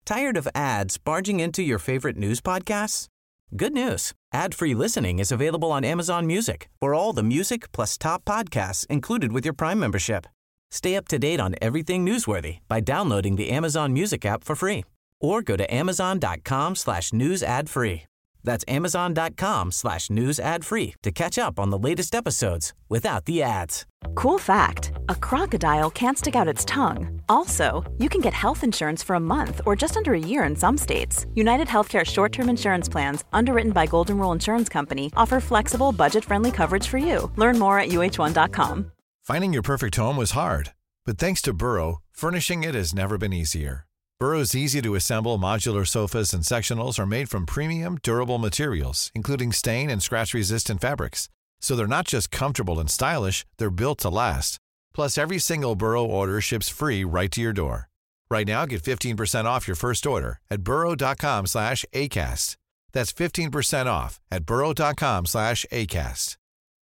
Tired of ads barging into your favorite news podcasts? Good news. Ad-free listening is available on Amazon Music for all the music plus top podcasts included with your Prime membership. Stay up to date on everything newsworthy by downloading the Amazon Music app for free or go to amazon.com/news ad free. That's amazon.com/news ad free to catch up on the latest episodes without the ads. Cool fact, a crocodile can't stick out its tongue. Also, you can get health insurance for a month or just under a year in some states. United Healthcare short-term insurance plans, underwritten by Golden Rule Insurance Company, offer flexible, budget-friendly coverage for you. Learn more at uh1.com. Finding your perfect home was hard, but thanks to Burrow, furnishing it has never been easier. Burrow's easy-to-assemble modular sofas and sectionals are made from premium, durable materials, including stain and scratch-resistant fabrics. So they're not just comfortable and stylish, they're built to last. Plus, every single Burrow order ships free right to your door. Right now, get 15% off your first order at burrow.com/ACAST. That's 15% off at burrow.com/ACAST.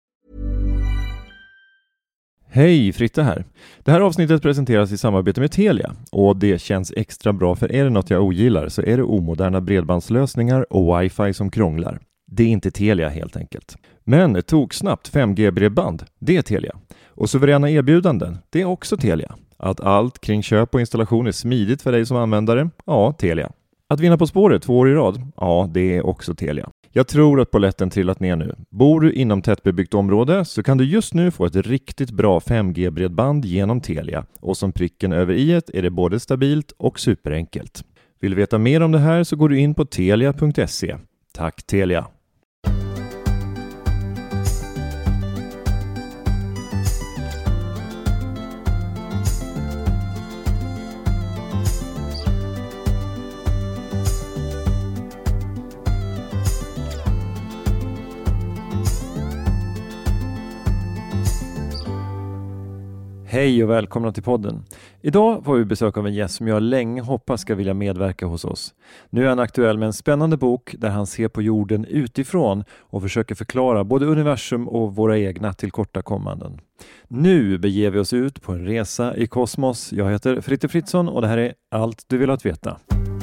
Hej, Fritte här. Det här avsnittet presenteras i samarbete med Telia och det känns extra bra, för är det något jag ogillar så är det omoderna bredbandslösningar och wifi som krånglar. Det är inte Telia helt enkelt. Men tog snabbt 5G-bredband, det är Telia. Och suveräna erbjudanden, det är också Telia. Att allt kring köp och installation är smidigt för dig som användare, ja, Telia. Att vinna På spåret 2 år i rad, ja, det är också Telia. Jag tror att polletten trillat ner nu. Bor du inom tättbebyggt område så kan du just nu få ett riktigt bra 5G-bredband genom Telia. Och som pricken över i-et är det både stabilt och superenkelt. Vill du veta mer om det här så går du in på telia.se. Tack Telia! Hej och välkomna till podden. Idag får vi besök av en gäst som jag länge hoppas ska vilja medverka hos oss. Nu är han aktuell med en spännande bok där han ser på jorden utifrån och försöker förklara både universum och våra egna tillkortakommanden. Nu beger vi oss ut på en resa i kosmos. Jag heter Fritte Fritzson och det här är Allt du vill att veta.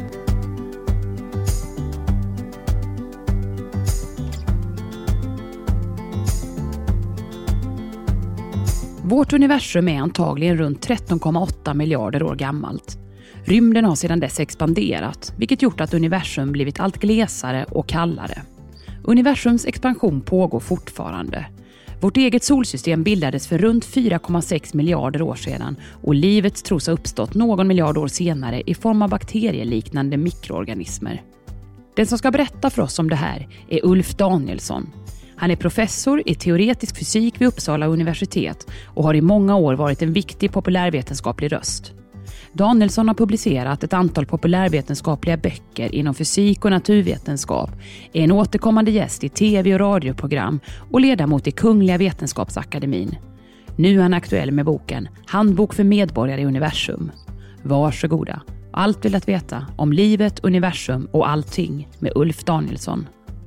Vårt universum är antagligen runt 13,8 miljarder år gammalt. Rymden har sedan dess expanderat, vilket gjort att universum blivit allt glesare och kallare. Universums expansion pågår fortfarande. Vårt eget solsystem bildades för runt 4,6 miljarder år sedan och livet tros ha uppstått någon miljard år senare i form av bakterieliknande mikroorganismer. Den som ska berätta för oss om det här är Ulf Danielsson. Han är professor i teoretisk fysik vid Uppsala universitet och har i många år varit en viktig populärvetenskaplig röst. Danielsson har publicerat ett antal populärvetenskapliga böcker inom fysik och naturvetenskap, är en återkommande gäst i tv- och radioprogram och ledamot i Kungliga Vetenskapsakademin. Nu är han aktuell med boken Handbok för medborgare i universum. Varsågoda. Allt vill att veta om livet, universum och allting med Ulf Danielsson.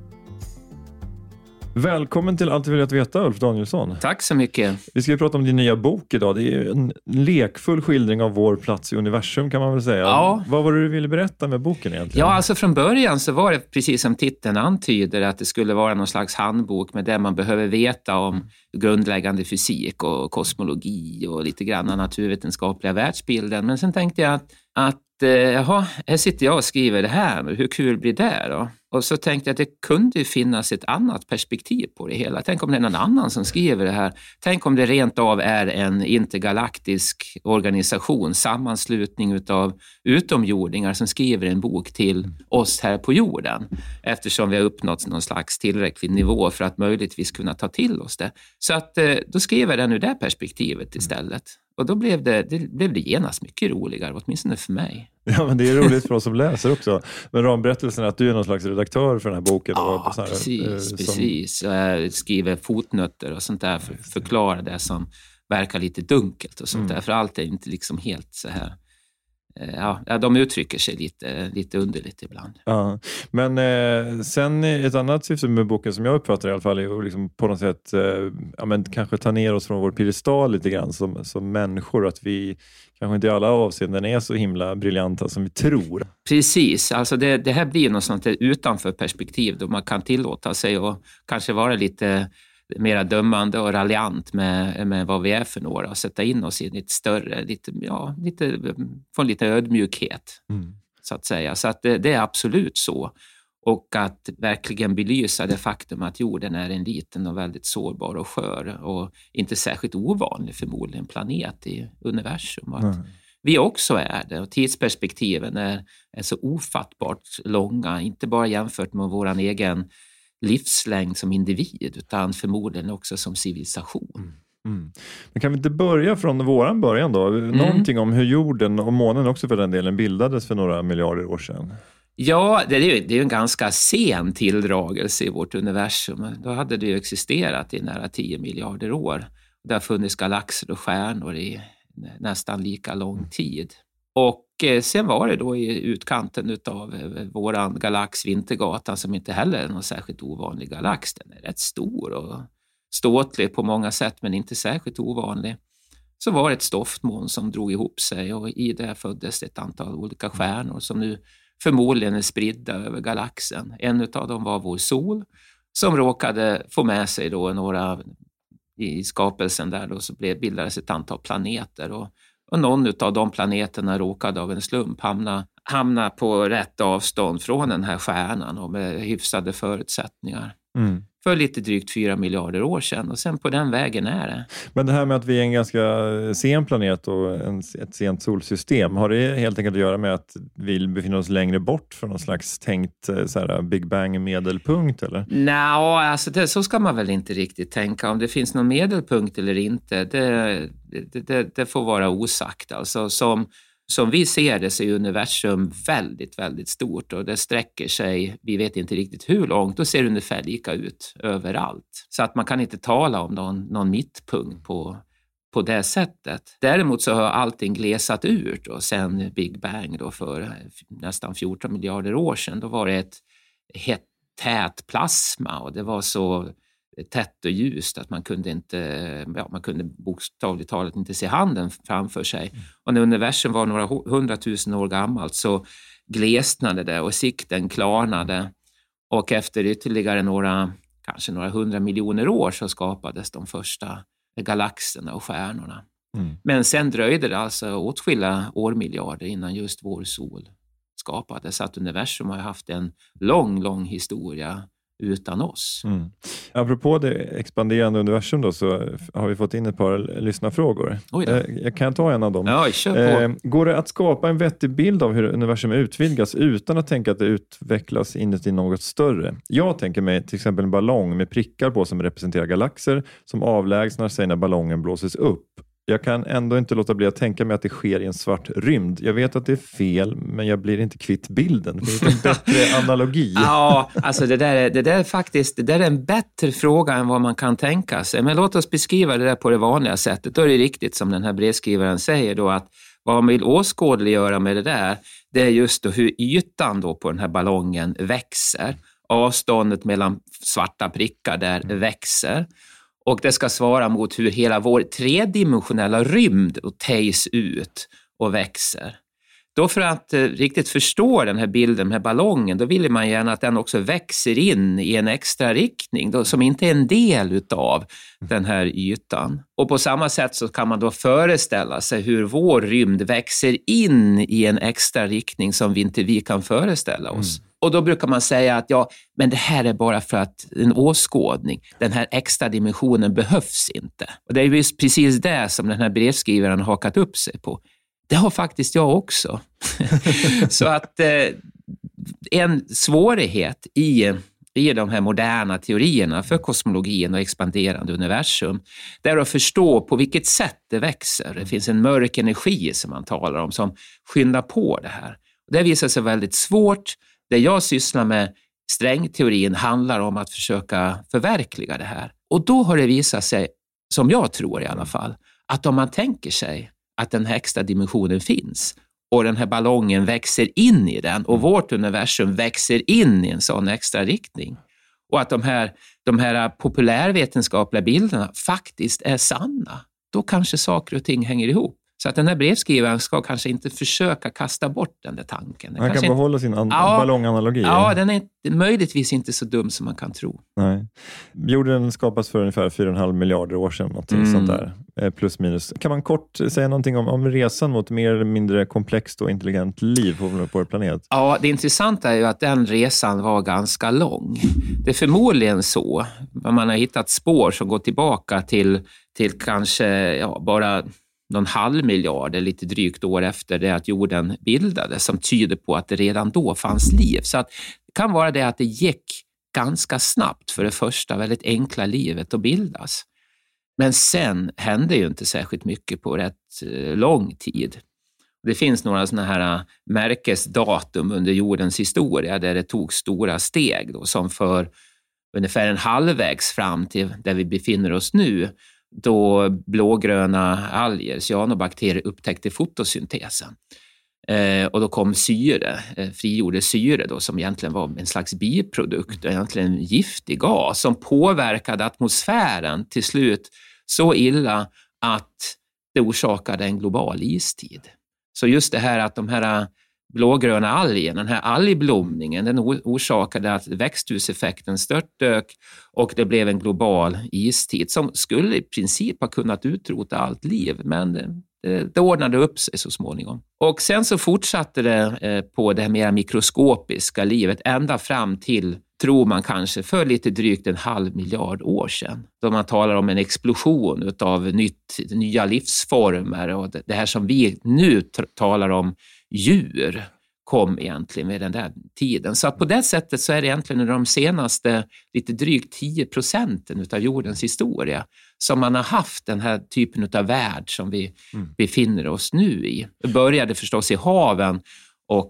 Välkommen till Allt vill att veta, Ulf Danielsson. Tack så mycket. Vi ska prata om din nya bok idag. Det är en lekfull skildring av vår plats i universum, kan man väl säga. Ja. Vad var det du ville berätta med boken egentligen? Ja, alltså från början så var det precis som titeln antyder, att det skulle vara någon slags handbok med det man behöver veta om grundläggande fysik och kosmologi och lite grann naturvetenskapliga världsbilden. Men sen tänkte jag att här sitter jag och skriver det här nu. Hur kul blir det då? Och så tänkte jag att det kunde finnas ett annat perspektiv på det hela. Tänk om det är någon annan som skriver det här. Tänk om det rent av är en intergalaktisk organisation, sammanslutning av utomjordingar som skriver en bok till oss här på jorden. Eftersom vi har uppnått någon slags tillräcklig nivå för att möjligtvis kunna ta till oss det. Så att då skriver den ur det perspektivet istället. Och då blev det genast mycket roligare, åtminstone för mig. Ja, men det är roligt för oss som läser också. Men ramberättelsen är att du är någon slags redaktör för den här boken. Ja, precis. Jag skriver fotnötter och sånt där för att förklara det som verkar lite dunkelt och sånt där. För allt är inte liksom helt så här. Ja, de uttrycker sig lite underligt ibland. Ja, men sen ett annat syfte med boken som jag uppfattar i alla fall är att liksom på något sätt kanske ta ner oss från vår piedestal lite grann som människor, att vi kanske inte i alla avseenden är så himla briljanta som vi tror. Precis, alltså det här blir något sånt utanför perspektiv då man kan tillåta sig och kanske vara lite mer dömande och raljant med vad vi är för några och sätta in oss i lite större, få lite ödmjukhet så att säga. Så att det är absolut så. Och att verkligen belysa det faktum att jorden är en liten och väldigt sårbar och skör och inte särskilt ovanlig förmodligen planet i universum. Att vi också är det och tidsperspektiven är så ofattbart långa, inte bara jämfört med vår egen livslängd som individ utan förmodligen också som civilisation. Men kan vi inte börja från våran början då? Någonting om hur jorden och månen också för den delen bildades för några miljarder år sedan. Ja, det är ju en ganska sen tilldragelse i vårt universum. Då hade det ju existerat i nära 10 miljarder år. Det har funnits galaxer och stjärnor i nästan lika lång tid. Och sen var det då i utkanten av våran galax Vintergatan som inte heller är någon särskilt ovanlig galax. Den är rätt stor och ståtlig på många sätt men inte särskilt ovanlig. Så var det ett stoftmoln som drog ihop sig och i det föddes ett antal olika stjärnor som nu förmodligen är spridda över galaxen. En av dem var vår sol som råkade få med sig då några i skapelsen där då så bildades ett antal planeter och någon av de planeterna råkade av en slump hamna på rätt avstånd från den här stjärnan och med hyfsade förutsättningar. För lite drygt 4 miljarder år sedan och sen på den vägen är det. Men det här med att vi är en ganska sen planet och ett sent solsystem, har det helt enkelt att göra med att vi befinner oss längre bort från någon slags tänkt så här, Big Bang medelpunkt eller? Nej, alltså så ska man väl inte riktigt tänka. Om det finns någon medelpunkt eller inte, det får vara osagt. Alltså som vi ser det så är universum väldigt, väldigt stort och det sträcker sig, vi vet inte riktigt hur långt, och ser ungefär lika ut överallt. Så att man kan inte tala om någon mittpunkt på det sättet. Däremot så har allting glesat ut och sen Big Bang då för nästan 14 miljarder år sedan, då var det ett tät plasma och det var så tätt och ljust att man kunde bokstavligt talat inte se handen framför sig. Och när universum var några 100 000 år gammalt så glesnade det och sikten klarnade. Och efter ytterligare kanske några 100 miljoner år så skapades de första galaxerna och stjärnorna. Men sen dröjde det alltså åtskilliga årmiljarder innan just vår sol skapades. Så att universum har haft en lång historia utan oss. Apropå det expanderande universum då, så har vi fått in ett par lyssnarfrågor. Jag kan ta en av dem. Ja, kör på. Går det att skapa en vettig bild av hur universum utvidgas utan att tänka att det utvecklas inuti något större? Jag tänker mig till exempel en ballong med prickar på som representerar galaxer som avlägsnar sig när ballongen blåses upp. Jag kan ändå inte låta bli att tänka mig att det sker i en svart rymd. Jag vet att det är fel, men jag blir inte kvitt bilden. Det är en bättre analogi. Ja, alltså det där är en bättre fråga än vad man kan tänka sig. Men låt oss beskriva det där på det vanliga sättet. Då är det riktigt som den här brevskrivaren säger då, att vad man vill åskådliggöra med det där, det är just då hur ytan då på den här ballongen växer. Avståndet mellan svarta prickar där växer. Och det ska svara mot hur hela vår tredimensionella rymd täjs ut och växer. Då för att riktigt förstå den här bilden med ballongen, då vill man gärna att den också växer in i en extra riktning då, som inte är en del av den här ytan. Och på samma sätt så kan man då föreställa sig hur vår rymd växer in i en extra riktning som vi kan föreställa oss. Och då brukar man säga att men det här är bara för att en åskådning. Den här extra dimensionen behövs inte. Och det är just precis det som den här brevskrivaren har hakat upp sig på. Det har faktiskt jag också. Så att en svårighet i de här moderna teorierna för kosmologin och expanderande universum, det är att förstå på vilket sätt det växer. Det finns en mörk energi som man talar om som skyndar på det här. Och det visar sig väldigt svårt. Det jag sysslar med, strängteorin, handlar om att försöka förverkliga det här. Och då har det visat sig, som jag tror i alla fall, att om man tänker sig att den här extra dimensionen finns och den här ballongen växer in i den och vårt universum växer in i en sån extra riktning och att de här populärvetenskapliga bilderna faktiskt är sanna, då kanske saker och ting hänger ihop. Så att den här brevskrivaren ska kanske inte försöka kasta bort den där tanken. Han kan behålla sin ballonganalogi. Ja, den är möjligtvis inte så dum som man kan tro. Nej. Jorden skapas för ungefär 4,5 miljarder år sedan. Någonting sånt där. Plus minus. Kan man kort säga någonting om resan mot mer eller mindre komplext och intelligent liv på vår planet? Ja, det intressanta är ju att den resan var ganska lång. Det är förmodligen så. Man har hittat spår som går tillbaka till kanske bara någon halv miljard, lite drygt år efter det att jorden bildades, som tyder på att det redan då fanns liv. Så att det kan vara det att det gick ganska snabbt för det första väldigt enkla livet att bildas. Men sen hände ju inte särskilt mycket på rätt lång tid. Det finns några såna här märkesdatum under jordens historia där det tog stora steg då, som för ungefär en halvvägs fram till där vi befinner oss nu, då blågröna alger, cyanobakterier, upptäckte fotosyntesen. Och då kom frigjorde syre då, som egentligen var en slags biprodukt och egentligen en giftig gas som påverkade atmosfären till slut så illa att det orsakade en global istid. Så just det här att de här blågröna algerna, den här algblomningen, den orsakade att växthuseffekten störtdök och det blev en global istid som skulle i princip ha kunnat utrota allt liv, men det ordnade upp sig så småningom. Och sen så fortsatte det på det mer mikroskopiska livet ända fram till, tror man kanske, för lite drygt 1,5 miljard år sedan. Då man talar om en explosion av nya livsformer och det här som vi nu talar om, djur, kom egentligen med den där tiden. Så att på det sättet så är det egentligen de senaste lite drygt 10% av jordens historia som man har haft den här typen av värld som vi befinner oss nu i. Det började förstås i haven och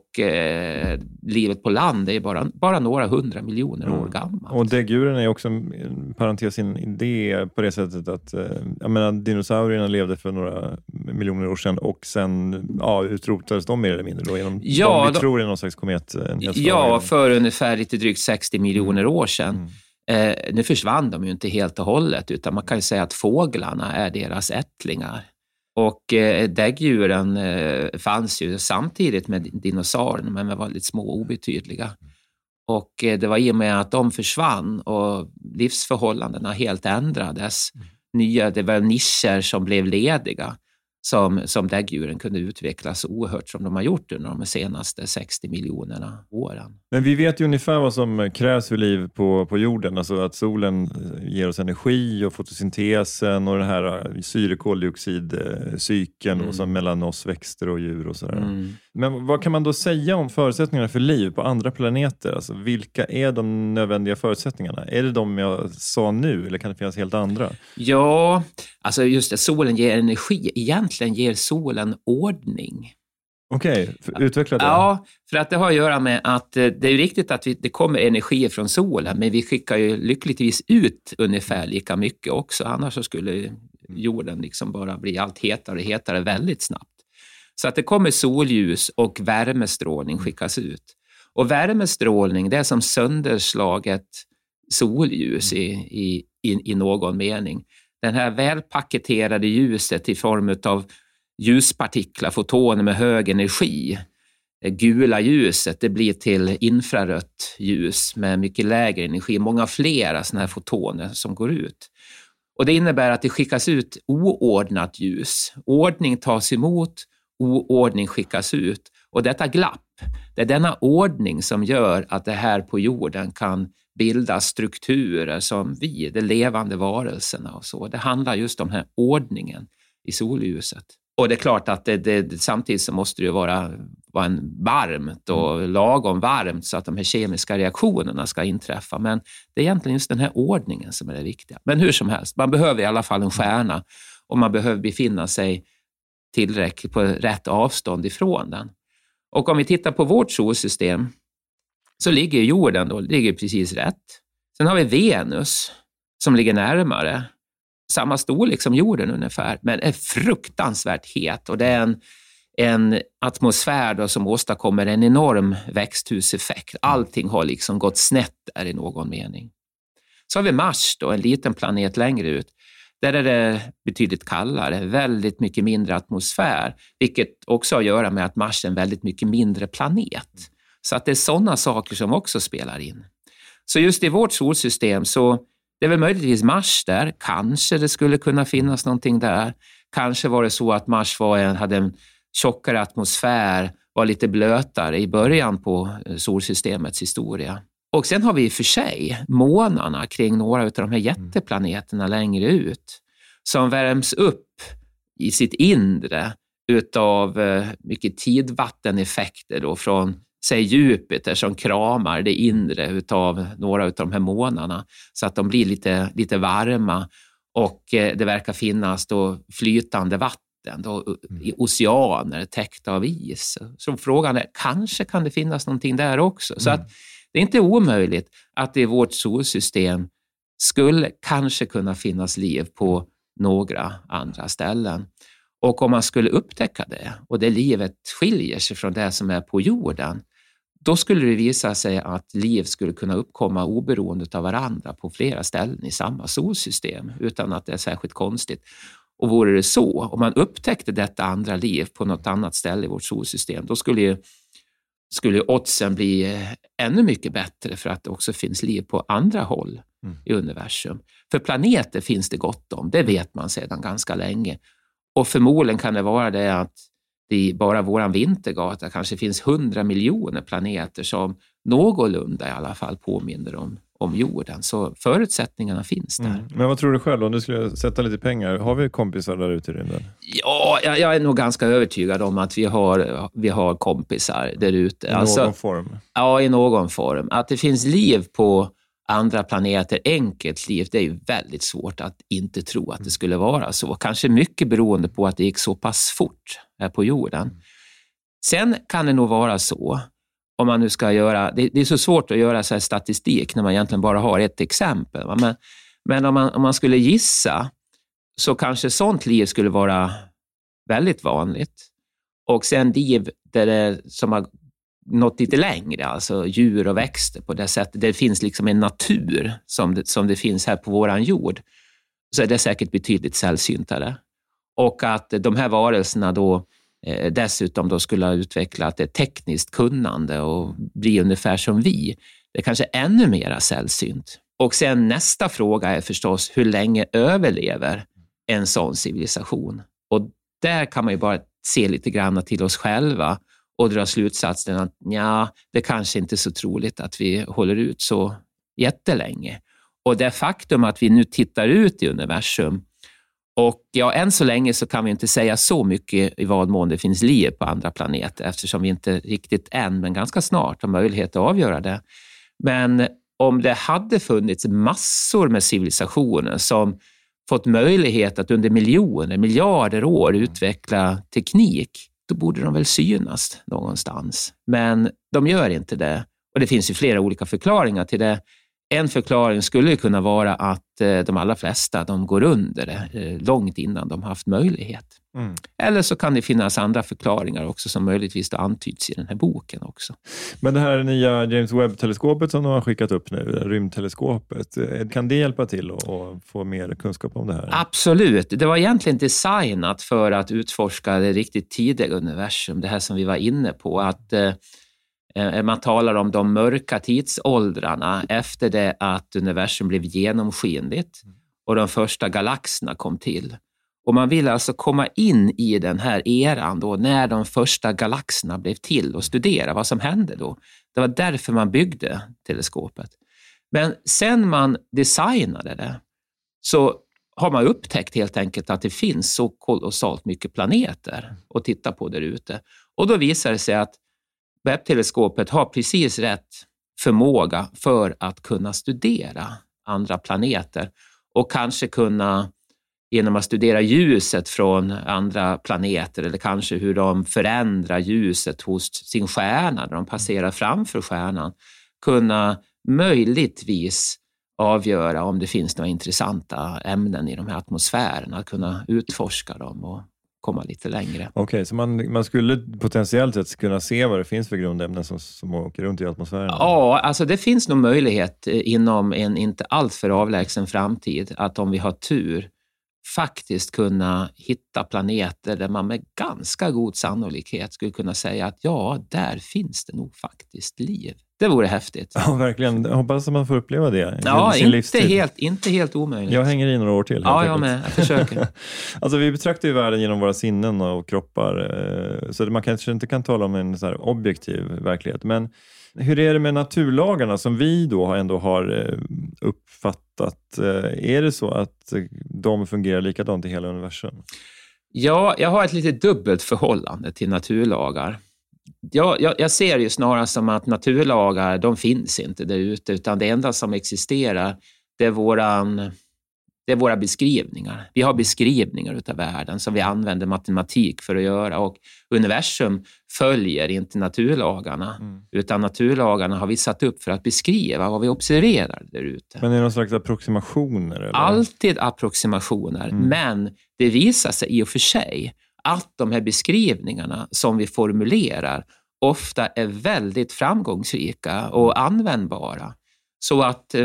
livet på land är bara några 100 miljoner år gammalt. Och däggdjuren är också en parentes in idé på det sättet att dinosaurierna levde för några miljoner år sedan och sen utrotades de mer eller mindre då genom vi tror är någon slags komet. För ungefär lite drygt 60 miljoner år sedan. Nu försvann de ju inte helt och hållet, utan man kan ju säga att fåglarna är deras ättlingar. Och däggdjuren fanns ju samtidigt med dinosaurierna, men var väldigt små och obetydliga. Och det var i och med att de försvann och livsförhållandena helt ändrades. Det var nischer som blev lediga som däggdjuren kunde utvecklas oerhört som de har gjort under de senaste 60 miljonerna åren. Men vi vet ju ungefär vad som krävs för liv på jorden. Alltså att solen ger oss energi och fotosyntesen och den här syrekoldioxidcykeln och så mellan oss växter och djur och sådär. Men vad kan man då säga om förutsättningarna för liv på andra planeter? Alltså vilka är de nödvändiga förutsättningarna? Är det de jag sa nu eller kan det finnas helt andra? Ja, alltså just att solen ger energi. Egentligen ger solen ordning. Okej, utveckla det. Ja, för att det har att göra med att det är riktigt att det kommer energi från solen, men vi skickar ju lyckligtvis ut ungefär lika mycket också. Annars så skulle jorden liksom bara bli allt hetare och hetare väldigt snabbt. Så att det kommer solljus och värmestrålning skickas ut. Och värmestrålning, det är som sönderslaget solljus i någon mening. Den här välpaketerade ljuset i form av ljuspartiklar, fotoner med hög energi. Det gula ljuset, det blir till infrarött ljus med mycket lägre energi. Många flera sådana här fotoner som går ut. Och det innebär att det skickas ut oordnat ljus. Ordning tas emot, oordning skickas ut. Och detta glapp, det är denna ordning som gör att det här på jorden kan bilda strukturer som vi, de levande varelserna och så. Det handlar just om den här ordningen i solljuset. Och det är klart att det samtidigt så måste det ju vara en varmt och lagom varmt så att de här kemiska reaktionerna ska inträffa. Men det är egentligen just den här ordningen som är det viktiga. Men hur som helst, man behöver i alla fall en stjärna och man behöver befinna sig tillräckligt på rätt avstånd ifrån den. Och om vi tittar på vårt solsystem så ligger jorden då, ligger precis rätt. Sen har vi Venus som ligger närmare. Samma storlek som jorden ungefär, men är fruktansvärt het. Och det är en atmosfär då som åstadkommer en enorm växthuseffekt. Allting har liksom gått snett där i någon mening. Så har vi Mars då, en liten planet längre ut. Där är det betydligt kallare, väldigt mycket mindre atmosfär, vilket också har att göra med att Mars är en väldigt mycket mindre planet. Så att det är sådana saker som också spelar in. Så just i vårt solsystem så det är väl möjligtvis Mars där. Kanske det skulle kunna finnas någonting där. Kanske var det så att Mars hade en tjockare atmosfär, var lite blötare i början på solsystemets historia. Och sen har vi i och för sig månarna kring några av de här jätteplaneterna längre ut som värms upp i sitt inre utav mycket tidvatteneffekter då från säg Jupiter som kramar det inre utav några av de här månarna så att de blir lite varma och det verkar finnas då flytande vatten då, i oceaner täckta av is. Så frågan är, kanske kan det finnas någonting där också. Så att det är inte omöjligt att det i vårt solsystem skulle kanske kunna finnas liv på några andra ställen. Och om man skulle upptäcka det och det livet skiljer sig från det som är på jorden, då skulle det visa sig att liv skulle kunna uppkomma oberoende av varandra på flera ställen i samma solsystem utan att det är särskilt konstigt. Och vore det så, om man upptäckte detta andra liv på något annat ställe i vårt solsystem, då skulle oddsen bli ännu mycket bättre för att det också finns liv på andra håll i universum. För planeter finns det gott om, det vet man sedan ganska länge. Och förmodligen kan det vara det att det i bara våran vintergata kanske finns 100 miljoner planeter som någorlunda i alla fall påminner om jorden. Så förutsättningarna finns där. Men vad tror du själv om du skulle sätta lite pengar? Har vi kompisar där ute i rymden? Ja, jag är nog ganska övertygad om att vi har kompisar där ute. I någon form? Ja, i någon form. Att det finns liv på andra planeter, enkelt liv, det är ju väldigt svårt att inte tro att det skulle vara så. Kanske mycket beroende på att det gick så pass fort här på jorden. Sen kan det nog vara så, om man nu ska göra, det är så svårt att göra så här statistik när man egentligen bara har ett exempel. Men om man skulle gissa så kanske sånt liv skulle vara väldigt vanligt. Och sen liv där det, som har något lite längre, alltså djur och växter på det sättet. Det finns liksom en natur som det finns här på våran jord. Så är det säkert betydligt sällsyntare. Och att de här varelserna då dessutom då skulle ha utvecklat ett tekniskt kunnande och bli ungefär som vi. Det är kanske ännu mera sällsynt. Och sen nästa fråga är förstås, hur länge överlever en sån civilisation? Och där kan man ju bara se lite grann till oss själva och dra slutsatsen att det kanske inte är så troligt att vi håller ut så jättelänge. Och det faktum att vi nu tittar ut i universum och än så länge så kan vi inte säga så mycket i vad mån det finns liv på andra planeter eftersom vi inte riktigt än, men ganska snart har möjlighet att avgöra det. Men om det hade funnits massor med civilisationer som fått möjlighet att under miljarder år utveckla teknik, då borde de väl synas någonstans. Men de gör inte det. Och det finns ju flera olika förklaringar till det. En förklaring skulle kunna vara att de allra flesta de går under det långt innan de haft möjlighet. Eller så kan det finnas andra förklaringar också som möjligtvis då antyds i den här boken också. Men det här nya James Webb-teleskopet som de har skickat upp nu, rymdteleskopet, kan det hjälpa till att få mer kunskap om det här? Absolut. Det var egentligen designat för att utforska det riktigt tidiga universum, det här som vi var inne på, att man talar om de mörka tidsåldrarna efter det att universum blev genomskinligt och de första galaxerna kom till. Och man vill alltså komma in i den här eran då när de första galaxerna blev till och studera vad som hände då. Det var därför man byggde teleskopet. Men sen man designade det så har man upptäckt helt enkelt att det finns så kolossalt mycket planeter att titta på där ute. Och då visar det sig att Webb-teleskopet har precis rätt förmåga för att kunna studera andra planeter och kanske kunna genom att studera ljuset från andra planeter eller kanske hur de förändrar ljuset hos sin stjärna när de passerar framför stjärnan kunna möjligtvis avgöra om det finns några intressanta ämnen i de här atmosfärerna, att kunna utforska dem och komma lite längre. Okej, så man skulle potentiellt sett kunna se vad det finns för grundämnen som åker runt i atmosfären? Ja, alltså det finns nog möjlighet inom en inte alltför avlägsen framtid att om vi har tur faktiskt kunna hitta planeter där man med ganska god sannolikhet skulle kunna säga att ja, där finns det nog faktiskt liv. Det vore häftigt. Ja, verkligen. Jag hoppas att man får uppleva det. Ja, inte helt omöjligt. Jag hänger i några år till. Ja, jag med. Jag försöker. Alltså, vi betraktar ju världen genom våra sinnen och kroppar. Så man kanske inte kan tala om en så här objektiv verklighet. Men hur är det med naturlagarna som vi då ändå har uppfattat? Är det så att de fungerar likadant i hela universum? Ja, jag har ett lite dubbelt förhållande till naturlagar. Jag ser ju snarare som att naturlagar, de finns inte där ute, utan det enda som existerar, det är våra beskrivningar. Vi har beskrivningar utav världen som vi använder matematik för att göra, och universum följer inte naturlagarna, utan naturlagarna har vi satt upp för att beskriva vad vi observerar där ute. Men är det någon slags approximationer? Eller? Alltid approximationer, men det visar sig i och för sig att de här beskrivningarna som vi formulerar ofta är väldigt framgångsrika och användbara. Så att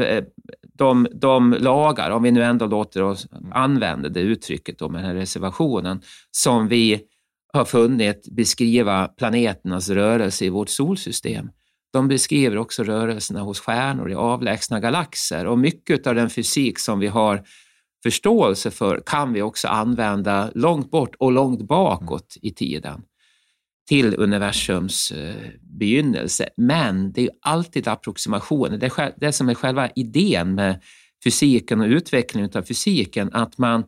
de lagar, om vi nu ändå låter oss använda det uttrycket då med den här reservationen, som vi har funnit beskriva planeternas rörelse i vårt solsystem, de beskriver också rörelserna hos stjärnor i avlägsna galaxer. Och mycket av den fysik som vi har förståelse för kan vi också använda långt bort och långt bakåt i tiden till universums begynnelse. Men det är ju alltid approximationer. Det är det som är själva idén med fysiken och utvecklingen av fysiken, att man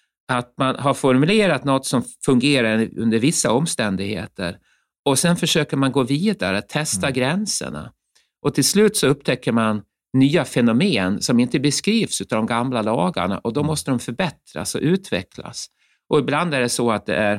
har formulerat något som fungerar under vissa omständigheter, och sen försöker man gå vidare, testa gränserna, och till slut så upptäcker man nya fenomen som inte beskrivs av de gamla lagarna, och då måste de förbättras och utvecklas. Och ibland är det så att det är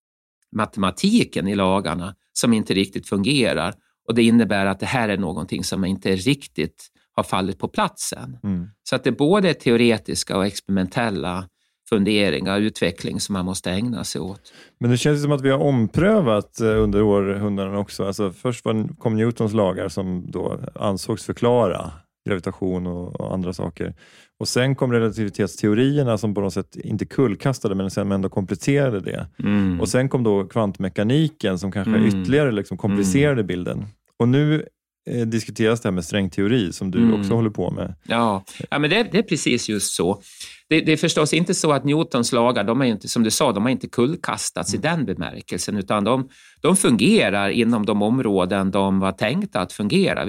matematiken i lagarna som inte riktigt fungerar, och det innebär att det här är någonting som inte riktigt har fallit på platsen. Så att det både är teoretiska och experimentella funderingar och utveckling som man måste ägna sig åt. Men det känns som att vi har omprövat under århundraden också. Alltså först kom Newtons lagar som då ansågs förklara gravitation och andra saker. Och sen kom relativitetsteorierna som på något sätt inte kullkastade, men sen ändå kompletterade det. Och sen kom då kvantmekaniken som kanske ytterligare liksom komplicerade bilden. Och nu diskuteras det här med strängteori som du också håller på med. Ja, men det är precis just så. Det är förstås inte så att Newtons lagar, de är inte, som du sa, de har inte kullkastats i den bemärkelsen, utan de fungerar inom de områden de var tänkta att fungera.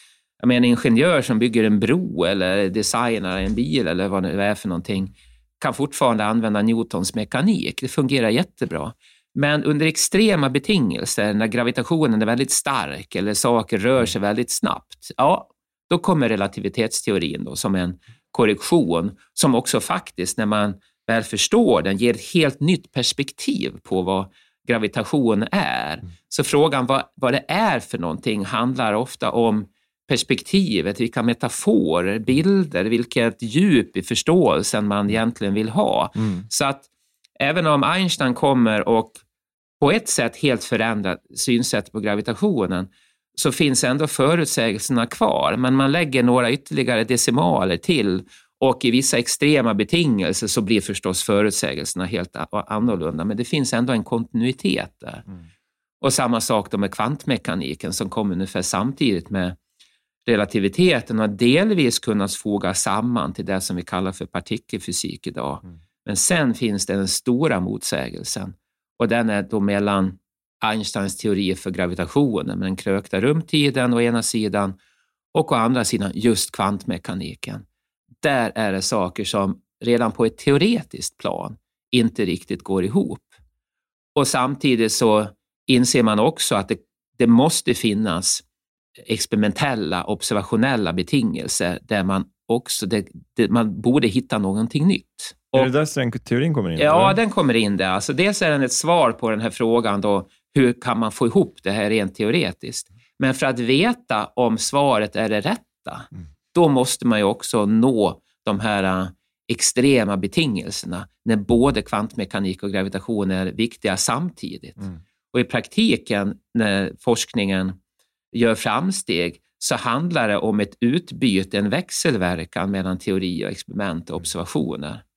En ingenjör som bygger en bro eller designar en bil eller vad det är för någonting kan fortfarande använda Newtons mekanik. Det fungerar jättebra. Men under extrema betingelser, när gravitationen är väldigt stark eller saker rör sig väldigt snabbt, ja, då kommer relativitetsteorin då som en korrektion som också faktiskt, när man väl förstår den, ger ett helt nytt perspektiv på vad gravitation är. Så frågan vad det är för någonting handlar ofta om perspektivet, vilka metaforer, bilder, vilket djup i förståelsen man egentligen vill ha. Så att även om Einstein kommer och på ett sätt helt förändrat synsätt på gravitationen, så finns ändå förutsägelserna kvar. Men man lägger några ytterligare decimaler till, och i vissa extrema betingelser så blir förstås förutsägelserna helt annorlunda. Men det finns ändå en kontinuitet där. Och samma sak då med kvantmekaniken som kom ungefär samtidigt med relativiteten och delvis kunnat foga samman till det som vi kallar för partikelfysik idag. Men sen finns det den stora motsägelsen, och den är då mellan Einsteins teorier för gravitationen med den krökta rumtiden å ena sidan, och å andra sidan just kvantmekaniken. Där är det saker som redan på ett teoretiskt plan inte riktigt går ihop. Och samtidigt så inser man också att det måste finnas experimentella, observationella betingelser där man också man borde hitta någonting nytt. Är det där strängteorin kommer in? Ja, eller? Den kommer in där. Alltså, dels är den ett svar på den här frågan då, hur kan man få ihop det här rent teoretiskt? Men för att veta om svaret är det rätta, då måste man ju också nå de här extrema betingelserna när både kvantmekanik och gravitation är viktiga samtidigt. Och i praktiken, när forskningen gör framsteg, så handlar det om ett utbyte, en växelverkan mellan teori och experiment och observationer.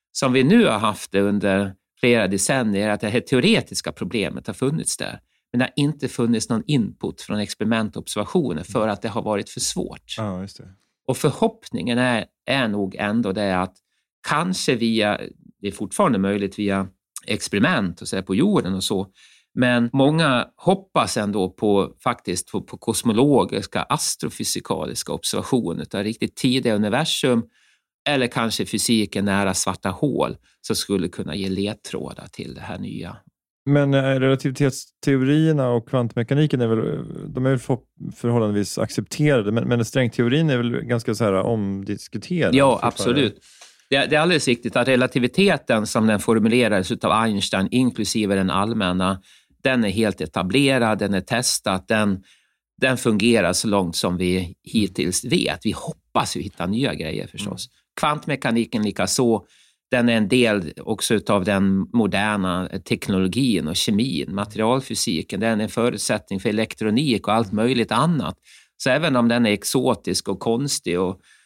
som vi nu har haft det under flera decennier är att det här teoretiska problemet har funnits där. Men det har inte funnits någon input från experimentobservationer för att det har varit för svårt. Ja, just det. Och förhoppningen är nog ändå det att kanske det är fortfarande möjligt via experiment och så här på jorden och så, men många hoppas ändå på kosmologiska, astrofysikaliska observationer av riktigt tidiga universum eller kanske fysiken nära svarta hål som skulle kunna ge ledtrådar till det här nya. Men relativitetsteorierna och kvantmekaniken är väl förhållandevis accepterade, men strängteorin är väl ganska så här omdiskuterad? Ja, absolut. Det är alldeles riktigt att relativiteten som den formulerades av Einstein, inklusive den allmänna, den är helt etablerad, den är testad, den fungerar så långt som vi hittills vet. Vi hoppas ju hitta nya grejer förstås. Kvantmekaniken likaså, den är en del också av den moderna teknologin och kemin, materialfysiken. Den är en förutsättning för elektronik och allt möjligt annat. Så även om den är exotisk och konstig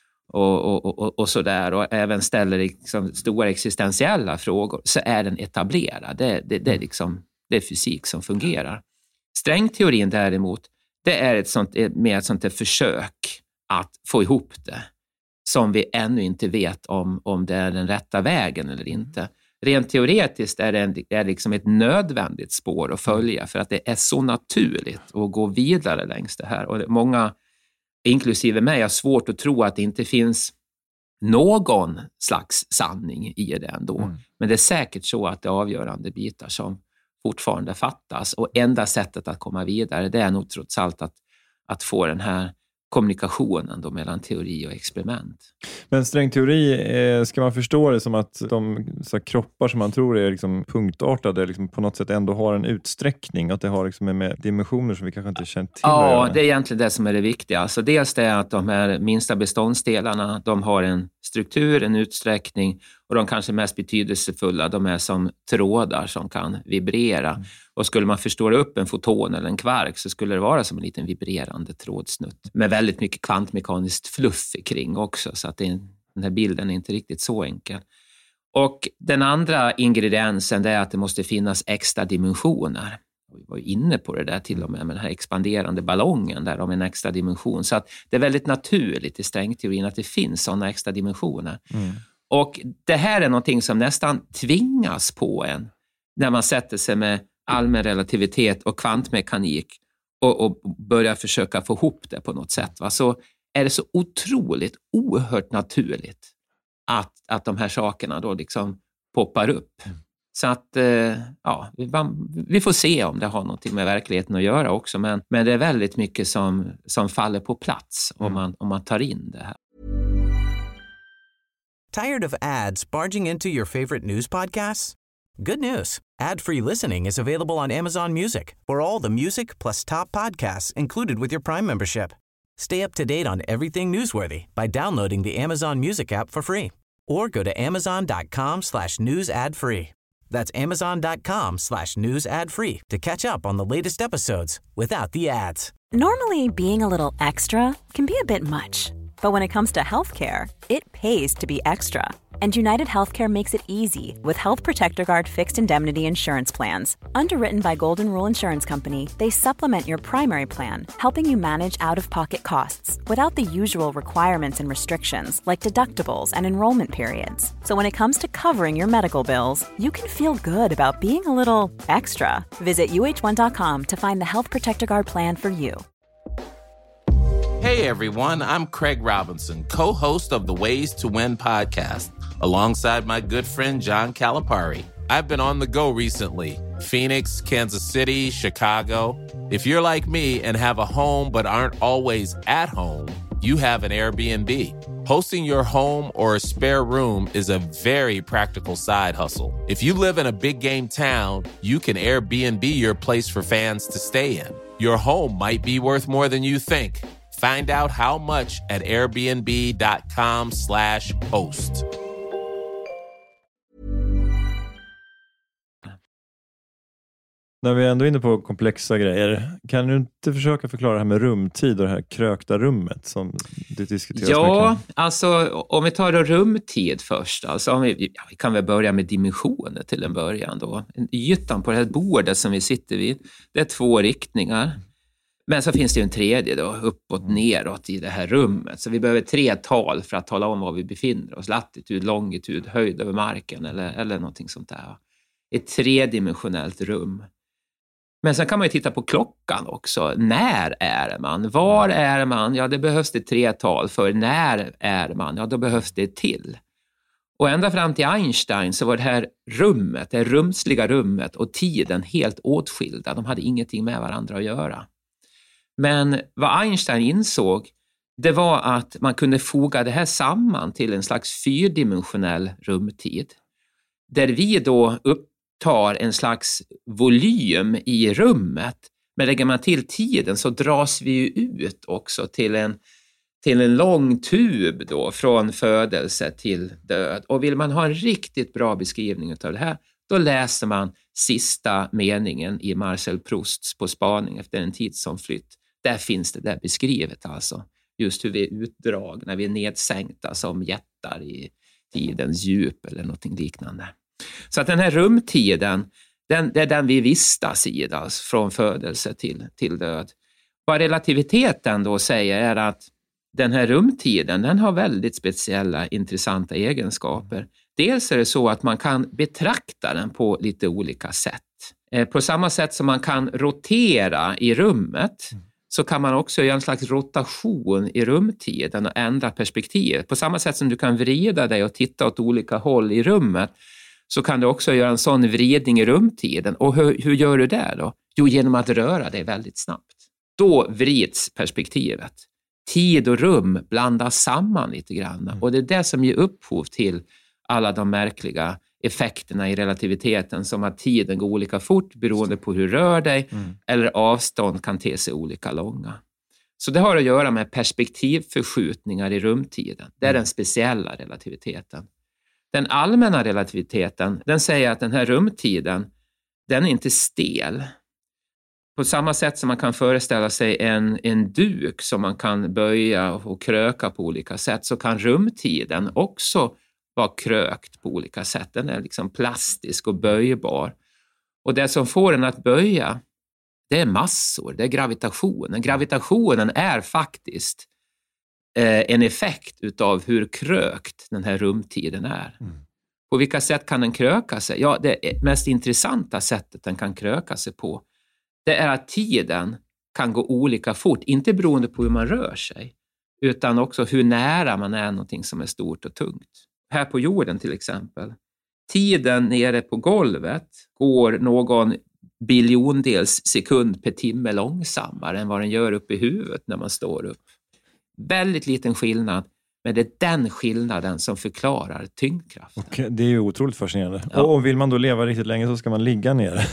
och sådär och även ställer liksom stora existentiella frågor, så är den etablerad. Det är fysik som fungerar. Strängteorin däremot, det är ett sånt försök att få ihop det som vi ännu inte vet om det är den rätta vägen eller inte. Rent teoretiskt är det liksom ett nödvändigt spår att följa för att det är så naturligt att gå vidare längs det här. Och många, inklusive mig, har svårt att tro att det inte finns någon slags sanning i det ändå. Men det är säkert så att det är avgörande bitar som fortfarande fattas. Och enda sättet att komma vidare, det är nog trots allt att få den här kommunikationen då mellan teori och experiment. Men strängteori, ska man förstå det som att de så kroppar som man tror är liksom punktartade liksom på något sätt ändå har en utsträckning, att det har liksom med dimensioner som vi kanske inte känner till? Ja, det är egentligen det som är det viktiga. Alltså dels det att de här minsta beståndsdelarna, de har en struktur, en utsträckning, och de kanske mest betydelsefulla, de är som trådar som kan vibrera. Och skulle man förstora upp en foton eller en kvark så skulle det vara som en liten vibrerande trådsnutt med väldigt mycket kvantmekaniskt fluff kring också, så att den här bilden är inte riktigt så enkel. Och den andra ingrediensen, det är att det måste finnas extra dimensioner. Vi var ju inne på det där till och med den här expanderande ballongen där om en extra dimension. Så att det är väldigt naturligt i strängteorin att det finns sådana extra dimensioner. Och det här är någonting som nästan tvingas på en när man sätter sig med allmän relativitet och kvantmekanik och börjar försöka få ihop det på något sätt. Va? Så är det så oerhört naturligt att de här sakerna då liksom poppar upp. Så att vi får se om det har någonting med verkligheten att göra också. Men det är väldigt mycket som faller på plats om man tar in det här. Tired of ads barging into your favorite news podcasts? Good news. Ad-free listening is available on Amazon Music for all the music plus top podcasts included with your Prime membership. Stay up to date on everything newsworthy by downloading the Amazon Music app for free or go to amazon.com/news ad free. That's amazon.com/news ad free to catch up on the latest episodes without the ads. Normally, being a little extra can be a bit much, but when it comes to healthcare, it pays to be extra. And United Healthcare makes it easy with Health Protector Guard fixed indemnity insurance plans. Underwritten by Golden Rule Insurance Company, they supplement your primary plan, helping you manage out-of-pocket costs without the usual requirements and restrictions like deductibles and enrollment periods. So when it comes to covering your medical bills, you can feel good about being a little extra. Visit uh1.com to find the Health Protector Guard plan for you. Hey everyone, I'm Craig Robinson, co-host of the Ways to Win podcast, alongside my good friend John Calipari. I've been on the go recently. Phoenix, Kansas City, Chicago. If you're like me and have a home but aren't always at home, you have an Airbnb. Hosting your home or a spare room is a very practical side hustle. If you live in a big game town, you can Airbnb your place for fans to stay in. Your home might be worth more than you think. Find out how much at airbnb.com/host. När vi är ändå inne på komplexa grejer, kan du inte försöka förklara det här med rumtid och det här krökta rummet som det diskuteras mycket? Ja, alltså om vi tar då rumtid först. Alltså vi kan väl börja med dimensioner till en början då. Ytan på det här bordet som vi sitter vid, det är 2 riktningar. Men så finns det ju en tredje då, uppåt, neråt i det här rummet. Så vi behöver 3 tal för att tala om var vi befinner oss. Latitud, longitud, höjd över marken eller någonting sånt där. Ett 3-dimensionellt rum. Men sen kan man ju titta på klockan också. När är man? Var är man? Ja, det behövs det 3 tal för. När är man? Ja, då behövs det till. Och ända fram till Einstein så var det här rummet, det rumsliga rummet och tiden helt åtskilda. De hade ingenting med varandra att göra. Men vad Einstein insåg, det var att man kunde foga det här samman till en slags 4-dimensionell rumtid. Där vi då upptar en slags volym i rummet. Men lägger man till tiden så dras vi ju ut också till en lång tub då, från födelse till död. Och vill man ha en riktigt bra beskrivning av det här, då läser man sista meningen i Marcel Prousts På spaning efter en tid som flytt. Där finns det där beskrivet alltså. Just hur vi är utdragna, vi är nedsänkta som jättar i tidens djup eller någonting liknande. Så att den här rumtiden, det är den vi vistas i alltså, från födelse till död. Vad relativiteten då säger är att den här rumtiden, den har väldigt speciella, intressanta egenskaper. Dels är det så att man kan betrakta den på lite olika sätt. På samma sätt som man kan rotera i rummet så kan man också göra en slags rotation i rumtiden och ändra perspektivet. På samma sätt som du kan vrida dig och titta åt olika håll i rummet så kan du också göra en sån vridning i rumtiden. Och hur gör du det då? Jo, genom att röra dig väldigt snabbt. Då vrids perspektivet. Tid och rum blandas samman lite grann. Och det är det som ger upphov till alla de märkliga effekterna i relativiteten, som att tiden går olika fort beroende på hur du rör dig eller avstånd kan te sig olika långa. Så det har att göra med perspektivförskjutningar i rumtiden. Det är den speciella relativiteten. Den allmänna relativiteten, den säger att den här rumtiden, den är inte stel. På samma sätt som man kan föreställa sig en duk som man kan böja och kröka på olika sätt, så kan rumtiden också vara krökt på olika sätt. Den är liksom plastisk och böjbar. Och det som får den att böja, det är massor, det är gravitationen. Gravitationen är faktiskt en effekt utav hur krökt den här rumtiden är. På vilka sätt kan den kröka sig? Ja, det mest intressanta sättet den kan kröka sig på, det är att tiden kan gå olika fort, inte beroende på hur man rör sig, utan också hur nära man är någonting som är stort och tungt. Här på jorden till exempel, tiden nere på golvet går någon biljondels sekund per timme långsammare än vad den gör uppe i huvudet när man står upp. Väldigt liten skillnad, men det är den skillnaden som förklarar tyngdkraften. Och det är ju otroligt fascinerande. Ja. Och vill man då leva riktigt länge så ska man ligga ner.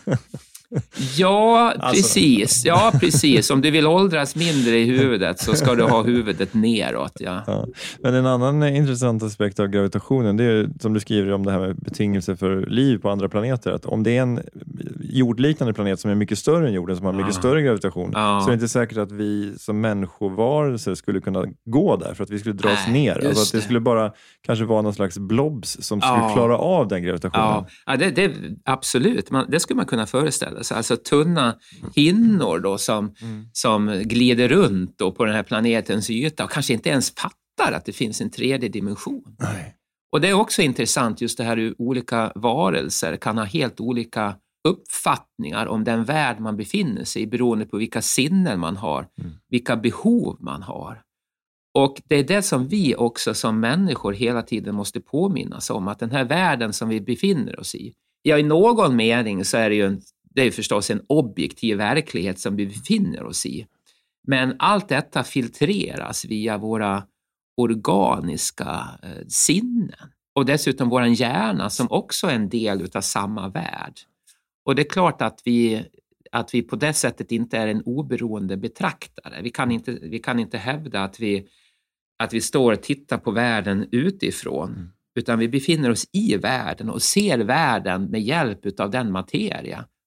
Ja, precis. Ja, precis. Om du vill åldras mindre i huvudet så ska du ha huvudet neråt. Ja. Ja. Men en annan intressant aspekt av gravitationen, det är som du skriver om det här med betingelser för liv på andra planeter. Att om det är en jordliknande planet som är mycket större än jorden, som har mycket större gravitation, så är det inte säkert att vi som människovarelser skulle kunna gå där för att vi skulle dras ner. Alltså att det skulle bara kanske vara någon slags blobs som skulle klara av den gravitationen. Ja, det absolut. Det skulle man kunna föreställa sig. Alltså tunna hinnor då som glider runt då på den här planetens yta och kanske inte ens fattar att det finns en 3D-dimension. Nej. Och det är också intressant just det här hur olika varelser kan ha helt olika uppfattningar om den värld man befinner sig i beroende på vilka sinnen man har, vilka behov man har. Och det är det som vi också som människor hela tiden måste påminnas om, att den här världen som vi befinner oss i, i någon mening så är det är förstås en objektiv verklighet som vi befinner oss i. Men allt detta filtreras via våra organiska sinnen. Och dessutom vår hjärna som också är en del av samma värld. Och det är klart att vi på det sättet inte är en oberoende betraktare. Vi kan inte hävda att vi står och tittar på världen utifrån. Utan vi befinner oss i världen och ser världen med hjälp av den materia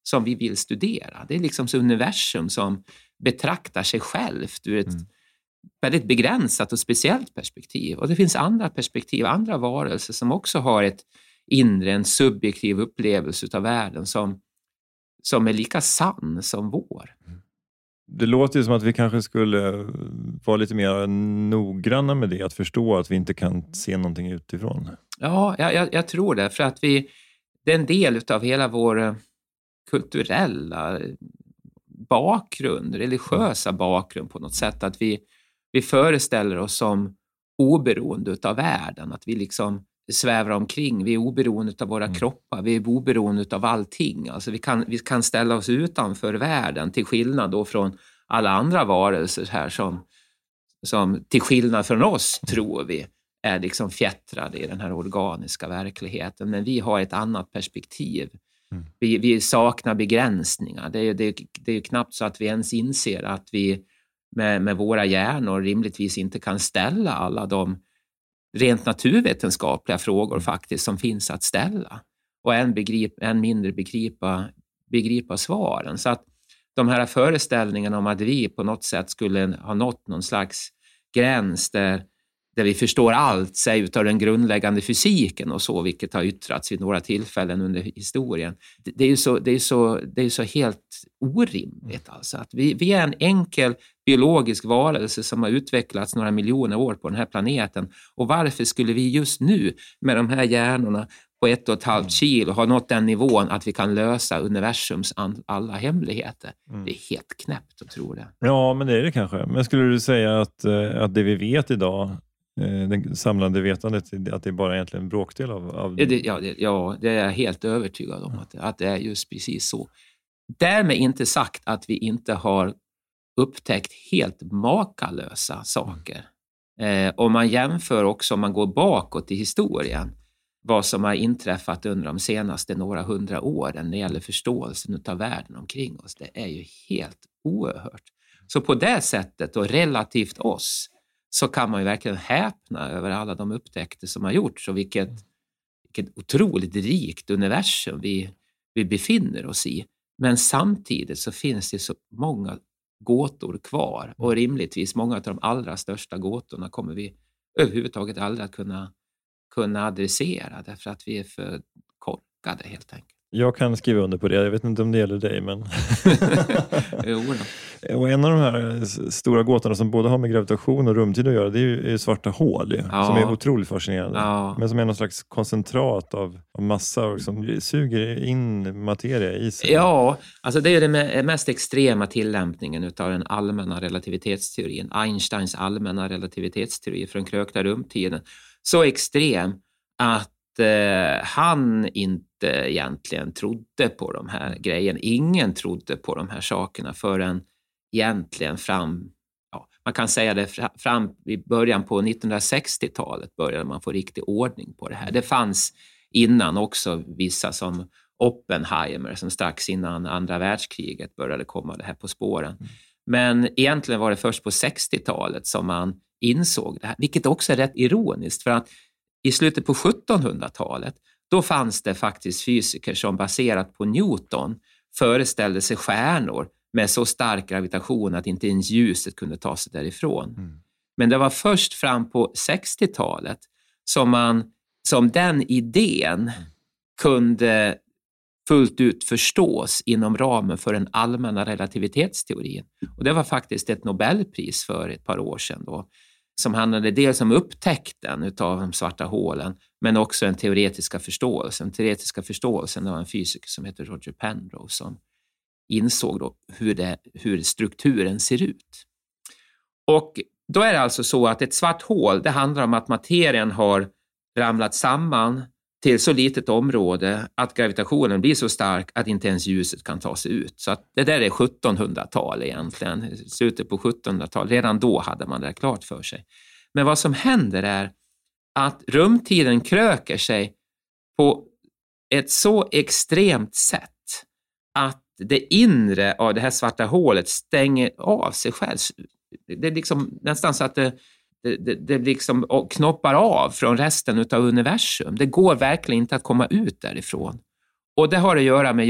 som vi vill studera. Det är liksom så universum som betraktar sig självt ur ett väldigt begränsat och speciellt perspektiv. Och det finns andra perspektiv, andra varelser som också har ett inre, en subjektiv upplevelse av världen som är lika sann som vår. Det låter ju som att vi kanske skulle vara lite mer noggranna med det, att förstå att vi inte kan se någonting utifrån. Ja, jag tror det. För att det är en del av hela vår kulturella bakgrund, religiösa bakgrund på något sätt. Att vi föreställer oss som oberoende av världen. Att vi liksom svävar omkring. Vi är oberoende av våra kroppar. Vi är oberoende av allting. Alltså vi kan ställa oss utanför världen till skillnad då från alla andra varelser här som till skillnad från oss tror vi är liksom fjättrade i den här organiska verkligheten. Men vi har ett annat perspektiv. Vi saknar begränsningar. Det är ju knappt så att vi ens inser att vi med våra hjärnor rimligtvis inte kan ställa alla de rent naturvetenskapliga frågor faktiskt som finns att ställa. Och än mindre begripa svaren. Så att de här föreställningarna om att vi på något sätt skulle ha nått någon slags gräns där vi förstår allt, säg utav den grundläggande fysiken och så, vilket har yttrats vid några tillfällen under historien. Det är så helt orimligt alltså. Att vi är en enkel biologisk varelse som har utvecklats några miljoner år på den här planeten. Och varför skulle vi just nu med de här hjärnorna på 1,5 kilo ha nått den nivån att vi kan lösa universums alla hemligheter? Det är helt knäppt att tro det. Ja, men det är det kanske. Men skulle du säga att det vi vet idag, det samlande vetandet, att det är bara egentligen en bråkdel av det? Ja, det är jag helt övertygad om att det är just precis så. Därmed inte sagt att vi inte har upptäckt helt makalösa saker. Om man jämför också, om man går bakåt i historien, vad som har inträffat under de senaste några 100 åren när det gäller förståelsen av världen omkring oss. Det är ju helt oerhört. Så på det sättet och relativt oss så kan man ju verkligen häpna över alla de upptäckter som har gjorts och vilket otroligt rikt universum vi befinner oss i. Men samtidigt så finns det så många gåtor kvar och rimligtvis många av de allra största gåtorna kommer vi överhuvudtaget aldrig att kunna adressera därför att vi är för korkade helt enkelt. Jag kan skriva under på det. Jag vet inte om det gäller dig, men... Jo då. Och en av de här stora gåtorna som både har med gravitation och rumtid att göra, det är ju svarta hål som är otroligt fascinerande. Ja. Men som är någon slags koncentrat av massa och som suger in materia i sig. Ja, alltså det är den mest extrema tillämpningen av den allmänna relativitetsteorin. Einsteins allmänna relativitetsteori från krökta rumtiden. Så extrem att han inte egentligen trodde på de här grejerna. Ingen trodde på de här sakerna förrän egentligen man kan säga det fram i början på 1960-talet började man få riktig ordning på det här. Det fanns innan också vissa som Oppenheimer som strax innan andra världskriget började komma det här på spåren. Men egentligen var det först på 60-talet som man insåg det här, vilket också är rätt ironiskt för att i slutet på 1700-talet då fanns det faktiskt fysiker som baserat på Newton föreställde sig stjärnor med så stark gravitation att inte ens ljuset kunde ta sig därifrån. Men det var först fram på 60-talet som den idén kunde fullt ut förstås inom ramen för den allmänna relativitetsteorin. Och det var faktiskt ett Nobelpris för ett par år sedan då, som handlade dels om upptäckten utav de svarta hålen men också den teoretiska förståelsen. Den teoretiska förståelsen var en fysiker som heter Roger Penrose som insåg då hur strukturen ser ut. Och då är det alltså så att ett svart hål, det handlar om att materien har ramlat samman till så litet område att gravitationen blir så stark att inte ens ljuset kan ta sig ut. Så att det där är 1700-tal egentligen, slutet på 1700-tal. Redan då hade man det klart för sig. Men vad som händer är att rumtiden kröker sig på ett så extremt sätt att det inre av det här svarta hålet stänger av sig själv. Det är liksom nästan så att det liksom knoppar av från resten av universum. Det går verkligen inte att komma ut därifrån. Och det har att göra med just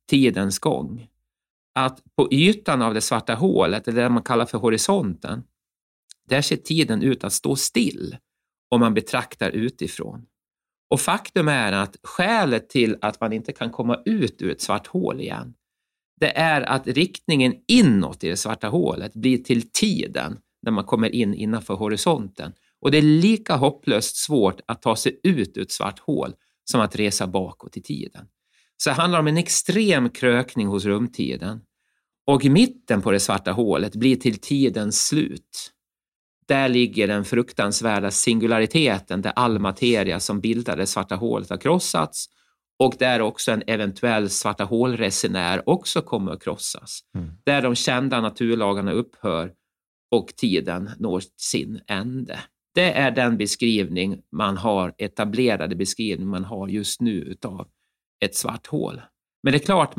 tidens gång. Att på ytan av det svarta hålet, eller det man kallar för horisonten, där ser tiden ut att stå still om man betraktar utifrån. Och faktum är att skälet till att man inte kan komma ut ur ett svart hål igen, det är att riktningen inåt i det svarta hålet blir till tiden när man kommer in innanför horisonten. Och det är lika hopplöst svårt att ta sig ut ur ett svart hål som att resa bakåt i tiden. Så det handlar om en extrem krökning hos rumtiden. Och i mitten på det svarta hålet blir till tidens slut. Där ligger den fruktansvärda singulariteten där all materia som bildar det svarta hålet har krossats. Och där också en eventuell svarta hålresenär också kommer att krossas. Där de kända naturlagarna upphör och tiden når sin ände. Det är den beskrivning man har, etablerade beskrivning man har just nu utav ett svart hål. Men det är klart,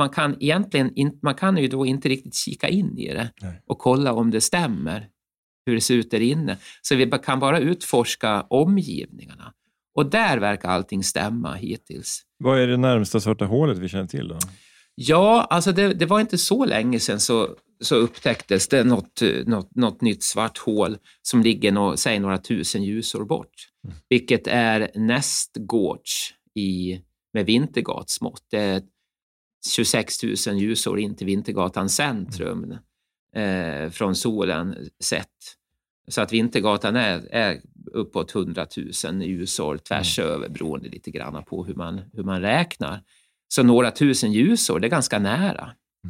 man kan ju då inte riktigt kika in i det och kolla om det stämmer, hur det ser ut där inne. Så vi kan bara utforska omgivningarna. Och där verkar allting stämma hittills. Vad är det närmsta svarta hålet vi känner till då? Ja, alltså det var inte så länge sedan så upptäcktes det något nytt svart hål som ligger några tusen ljusår bort. Vilket är Nästgårds med Vintergatsmått. Det är 26 000 ljusår in till Vintergatans centrum från solen sett. Så att Vintergatan är uppåt 100 000 ljusår tvärs över, beroende lite grann på hur man räknar. Så några tusen ljusår, det är ganska nära.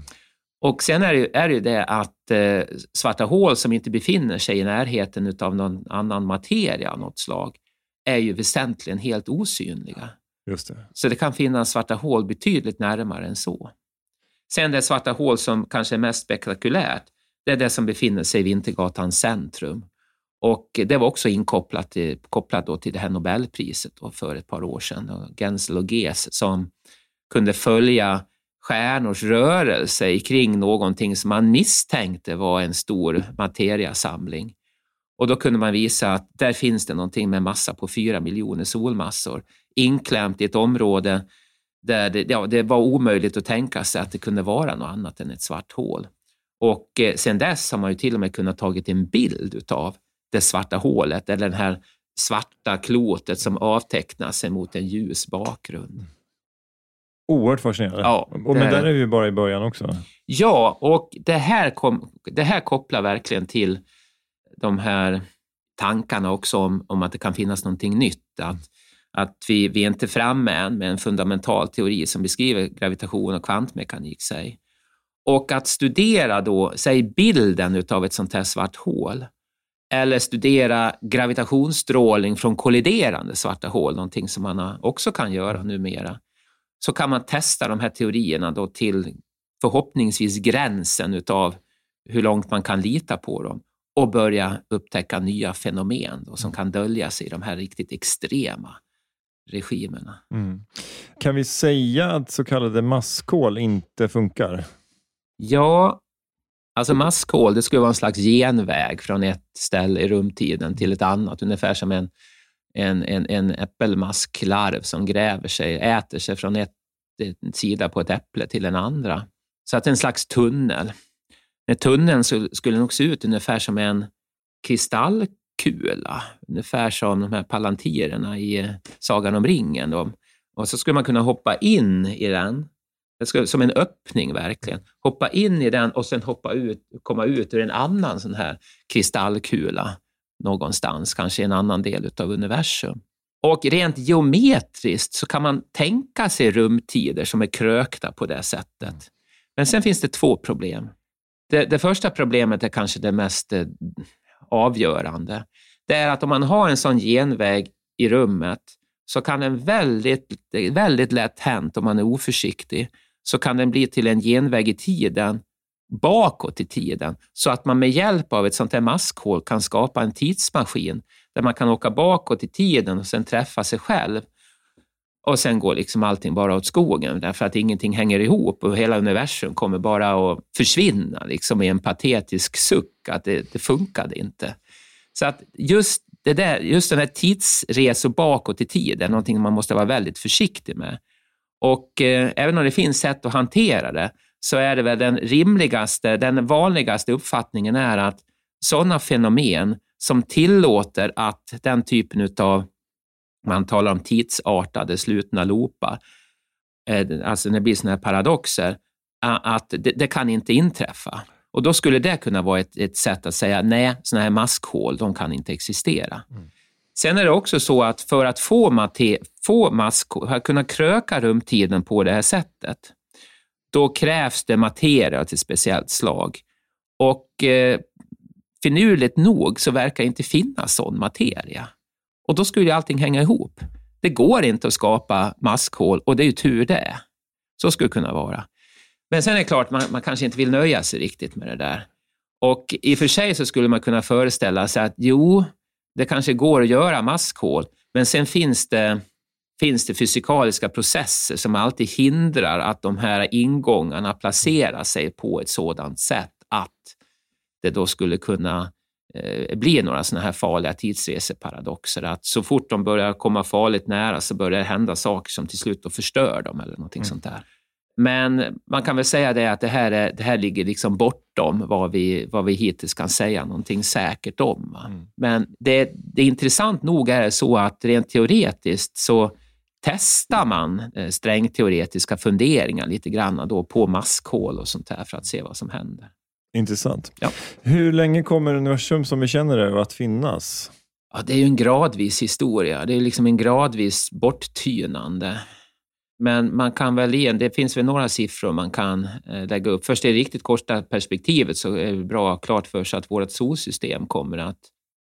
Och sen är det ju det att svarta hål som inte befinner sig i närheten av någon annan materia av något slag är ju väsentligen helt osynliga. Just det. Så det kan finnas svarta hål betydligt närmare än så. Sen det svarta hål som kanske är mest spektakulärt, det är det som befinner sig i Vintergatans centrum. Och det var också kopplat då till det här Nobelpriset då för ett par år sedan. Gensel och Ges som kunde följa stjärnors rörelse kring någonting som man misstänkte var en stor materiasamling. Och då kunde man visa att där finns det någonting med massa på 4 miljoner solmassor inklämt i ett område där det var omöjligt att tänka sig att det kunde vara något annat än ett svart hål. Och sen dess har man ju till och med kunnat tagit en bild utav det svarta hålet eller den här svarta klotet som avtecknar sig mot en ljus bakgrund. Oerhört fascinerande. Ja, men där är vi bara i början också. Ja, och det här kopplar verkligen till de här tankarna också om att det kan finnas någonting nytt. Att vi är inte framme än med en fundamental teori som beskriver gravitation och kvantmekanik. Säg. Och att studera då, säg bilden utav ett sånt här svart hål eller studera gravitationsstrålning från kolliderande svarta hål, någonting som man också kan göra numera, så kan man testa de här teorierna då till förhoppningsvis gränsen utav hur långt man kan lita på dem och börja upptäcka nya fenomen då, som kan dölja sig i de här riktigt extrema regimerna. Kan vi säga att så kallade maskhål inte funkar? Ja, alltså maskhål, det skulle vara en slags genväg från ett ställe i rumtiden till ett annat, ungefär som en äppelmasklarv som äter sig från en sida på ett äpple till en andra. Så att det är en slags tunnel. Med tunneln så skulle nog se ut ungefär som en kristallkula, ungefär som de här palantirerna i Sagan om ringen. Och så skulle man kunna hoppa in i den. Det skulle, som en öppning verkligen. Hoppa in i den och sen komma ut ur en annan sån här kristallkula någonstans, kanske i en annan del av universum. Och rent geometriskt så kan man tänka sig rumtider som är krökta på det sättet. Men sen finns det 2 problem. Det första problemet är kanske det mest avgörande. Det är att om man har en sån genväg i rummet så kan den väldigt lätt hänt, om man är oförsiktig, så kan den bli till en genväg i tiden, bakåt i tiden, så att man med hjälp av ett sånt här maskhål kan skapa en tidsmaskin där man kan åka bakåt i tiden och sen träffa sig själv. Och sen går liksom allting bara åt skogen därför att ingenting hänger ihop och hela universum kommer bara att försvinna liksom i en patetisk suck att det funkade inte. Så att just den här tidsresor bakåt i tiden är någonting man måste vara väldigt försiktig med. Och även om det finns sätt att hantera det, så är det väl den vanligaste uppfattningen är att sådana fenomen som tillåter att den typen av, man talar om tidsartade slutna loopar, alltså när det blir sådana här paradoxer, att det kan inte inträffa. Och då skulle det kunna vara ett sätt att säga nej, sådana här maskhål, de kan inte existera. Sen är det också så att för att få maskhål, för att kunna kröka rumtiden på det här sättet, då krävs det materia till ett speciellt slag. Och finurligt nog så verkar det inte finnas sån materia. Och då skulle ju allting hänga ihop. Det går inte att skapa maskhål, och det är ju tur det. Så skulle det kunna vara. Men sen är det klart, man kanske inte vill nöja sig riktigt med det där. Och i och för sig så skulle man kunna föreställa sig att det kanske går att göra maskhål, men sen finns det fysikaliska processer som alltid hindrar att de här ingångarna placerar sig på ett sådant sätt att det då skulle kunna bli några sådana här farliga tidsreseparadoxer. Att så fort de börjar komma farligt nära så börjar det hända saker som till slut då förstör dem eller någonting sånt där. Men man kan väl säga det att det här ligger liksom bortom vad vi hittills kan säga någonting säkert om. Men det intressant nog är så att rent teoretiskt så testar man strängteoretiska funderingar lite grann då på maskhål och sånt här för att se vad som händer. Intressant. Ja. Hur länge kommer universum som vi känner det att finnas? Ja, det är ju en gradvis historia. Det är liksom en gradvis borttynande. Men man kan väl det finns väl några siffror man kan lägga upp. Först i det riktigt korta perspektivet så är det bra klart för sig att vårt solsystem kommer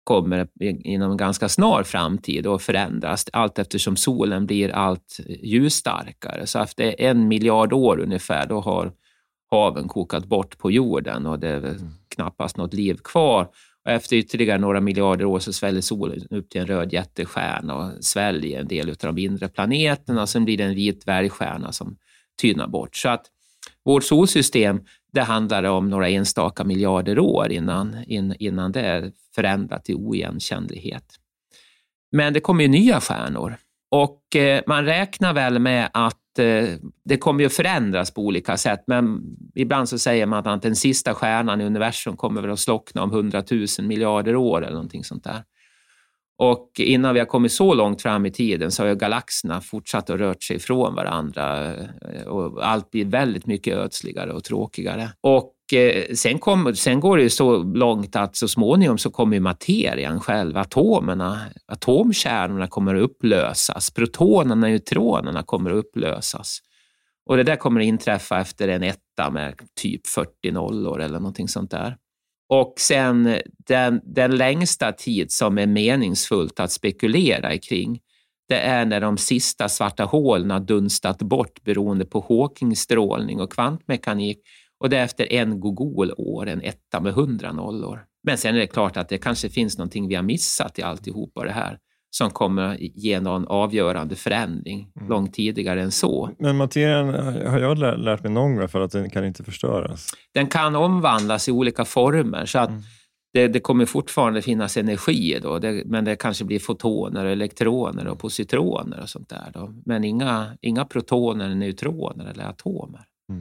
inom en ganska snar framtid att förändras allt eftersom solen blir allt ljusstarkare. Så efter 1 miljard år ungefär då har haven kokat bort på jorden och det är väl knappast något liv kvar. Och efter ytterligare några miljarder år så sväller solen upp till en röd jättestjärna och sväljer en del av de mindre planeterna och sen blir det en vit dvärgstjärna som tynar bort. Så att vårt solsystem, det handlar om några enstaka miljarder år innan det är förändrat till oigenkännlighet. Men det kommer ju nya stjärnor och man räknar väl med att det kommer ju förändras på olika sätt, men ibland så säger man att den sista stjärnan i universum kommer väl att slockna om 100 000 miljarder år eller någonting sånt där. Och innan vi har kommit så långt fram i tiden så har ju galaxerna fortsatt att rört sig ifrån varandra och allt blir väldigt mycket ödsligare och tråkigare. Och sen går det ju så långt att så småningom så kommer materian själv, atomkärnorna kommer att upplösas, protonerna och neutronerna kommer att upplösas. Och det där kommer att inträffa efter en etta med typ 40 nollor eller någonting sånt där. Och sen den längsta tid som är meningsfullt att spekulera kring, det är när de sista svarta hålen har dunstat bort beroende på Hawking-strålning och kvantmekanik. Och det är efter 1 gogol-år, en etta med 100 nollor. Men sen är det klart att det kanske finns någonting vi har missat i alltihopa det här som kommer ge någon avgörande förändring långt tidigare än så. Men materien har jag lärt mig någon gång för att den kan inte förstöras. Den kan omvandlas i olika former så att det kommer fortfarande finnas energi då, men det kanske blir fotoner, elektroner och positroner och sånt där då. Men inga protoner, neutroner eller atomer.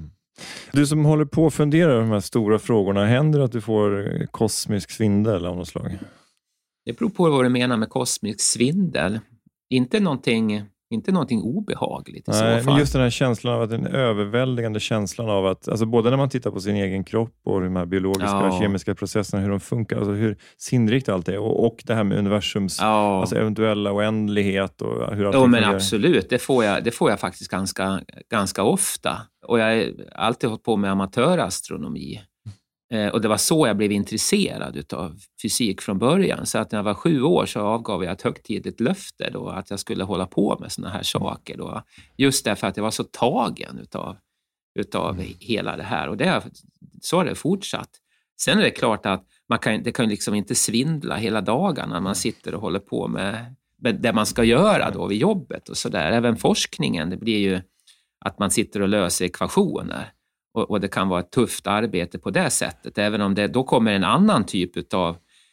Du som håller på att fundera de här stora frågorna, händer det att du får kosmisk svindel av något slag? Det beror på vad du menar med kosmisk svindel. Inte någonting obehagligt i så fall. Men just den här känslan av att den överväldigande känslan av att, alltså både när man tittar på sin egen kropp och de här biologiska och kemiska processerna, hur de funkar, alltså hur sinnrikt allt är och det här med universums alltså eventuella oändlighet och hur allt fungerar. Men absolut, det får jag faktiskt ganska ofta. Och jag har alltid hållit på med amatörastronomi. Och det var så jag blev intresserad av fysik från början. Så att när jag var 7 år så avgav jag ett högtidligt löfte då att jag skulle hålla på med såna här saker då. Just därför att jag var så tagen utav hela det här. Och så har det fortsatt. Sen är det klart att det kan liksom inte svindla hela dagarna när man sitter och håller på med det man ska göra då vid jobbet och sådär. Även forskningen, det blir ju att man sitter och löser ekvationer. Och det kan vara ett tufft arbete på det sättet. Även om det då kommer en annan typ av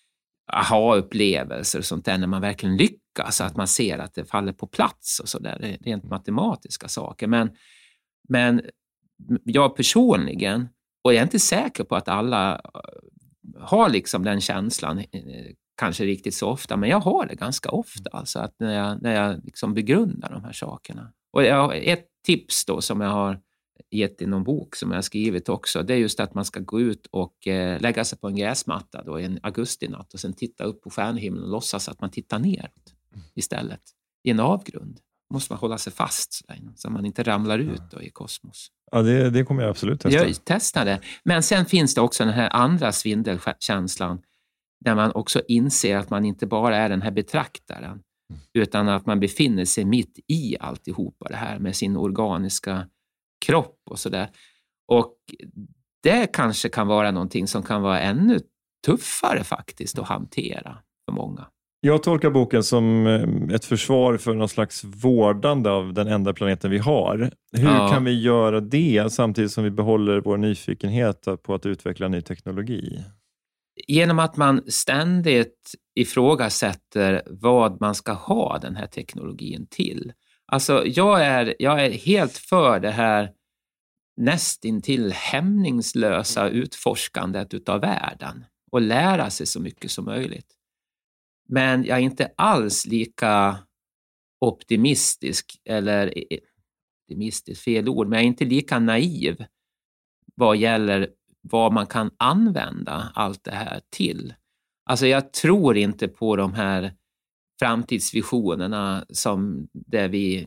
aha-upplevelser och sånt där när man verkligen lyckas, att man ser att det faller på plats och sådär, rent matematiska saker. Men jag personligen, och jag är inte säker på att alla har liksom den känslan kanske riktigt så ofta, men jag har det ganska ofta, alltså att när jag liksom begrundar de här sakerna. Och jag har ett tips då som jag har gett i någon bok som jag har skrivit också, det är just att man ska gå ut och lägga sig på en gräsmatta då en augustinatt och sen titta upp på stjärnhimlen och låtsas att man tittar neråt istället i en avgrund. Måste man hålla sig fast så man inte ramlar ut då i kosmos. Ja, det kommer jag absolut testa. Jag testar det. Men sen finns det också den här andra svindelkänslan där man också inser att man inte bara är den här betraktaren utan att man befinner sig mitt i alltihopa det här med sin organiska kropp och sådär. Och det kanske kan vara någonting som kan vara ännu tuffare faktiskt att hantera för många. Jag tolkar boken som ett försvar för någon slags vårdande av den enda planeten vi har. Hur kan vi göra det samtidigt som vi behåller vår nyfikenhet på att utveckla ny teknologi? Genom att man ständigt ifrågasätter vad man ska ha den här teknologin till. Alltså jag är helt för det här nästintill hämningslösa utforskandet utav världen och lära sig så mycket som möjligt. Men jag är inte alls lika optimistisk, eller optimistisk, fel ord, men jag är inte lika naiv vad gäller vad man kan använda allt det här till. Alltså jag tror inte på de här framtidsvisionerna som där vi,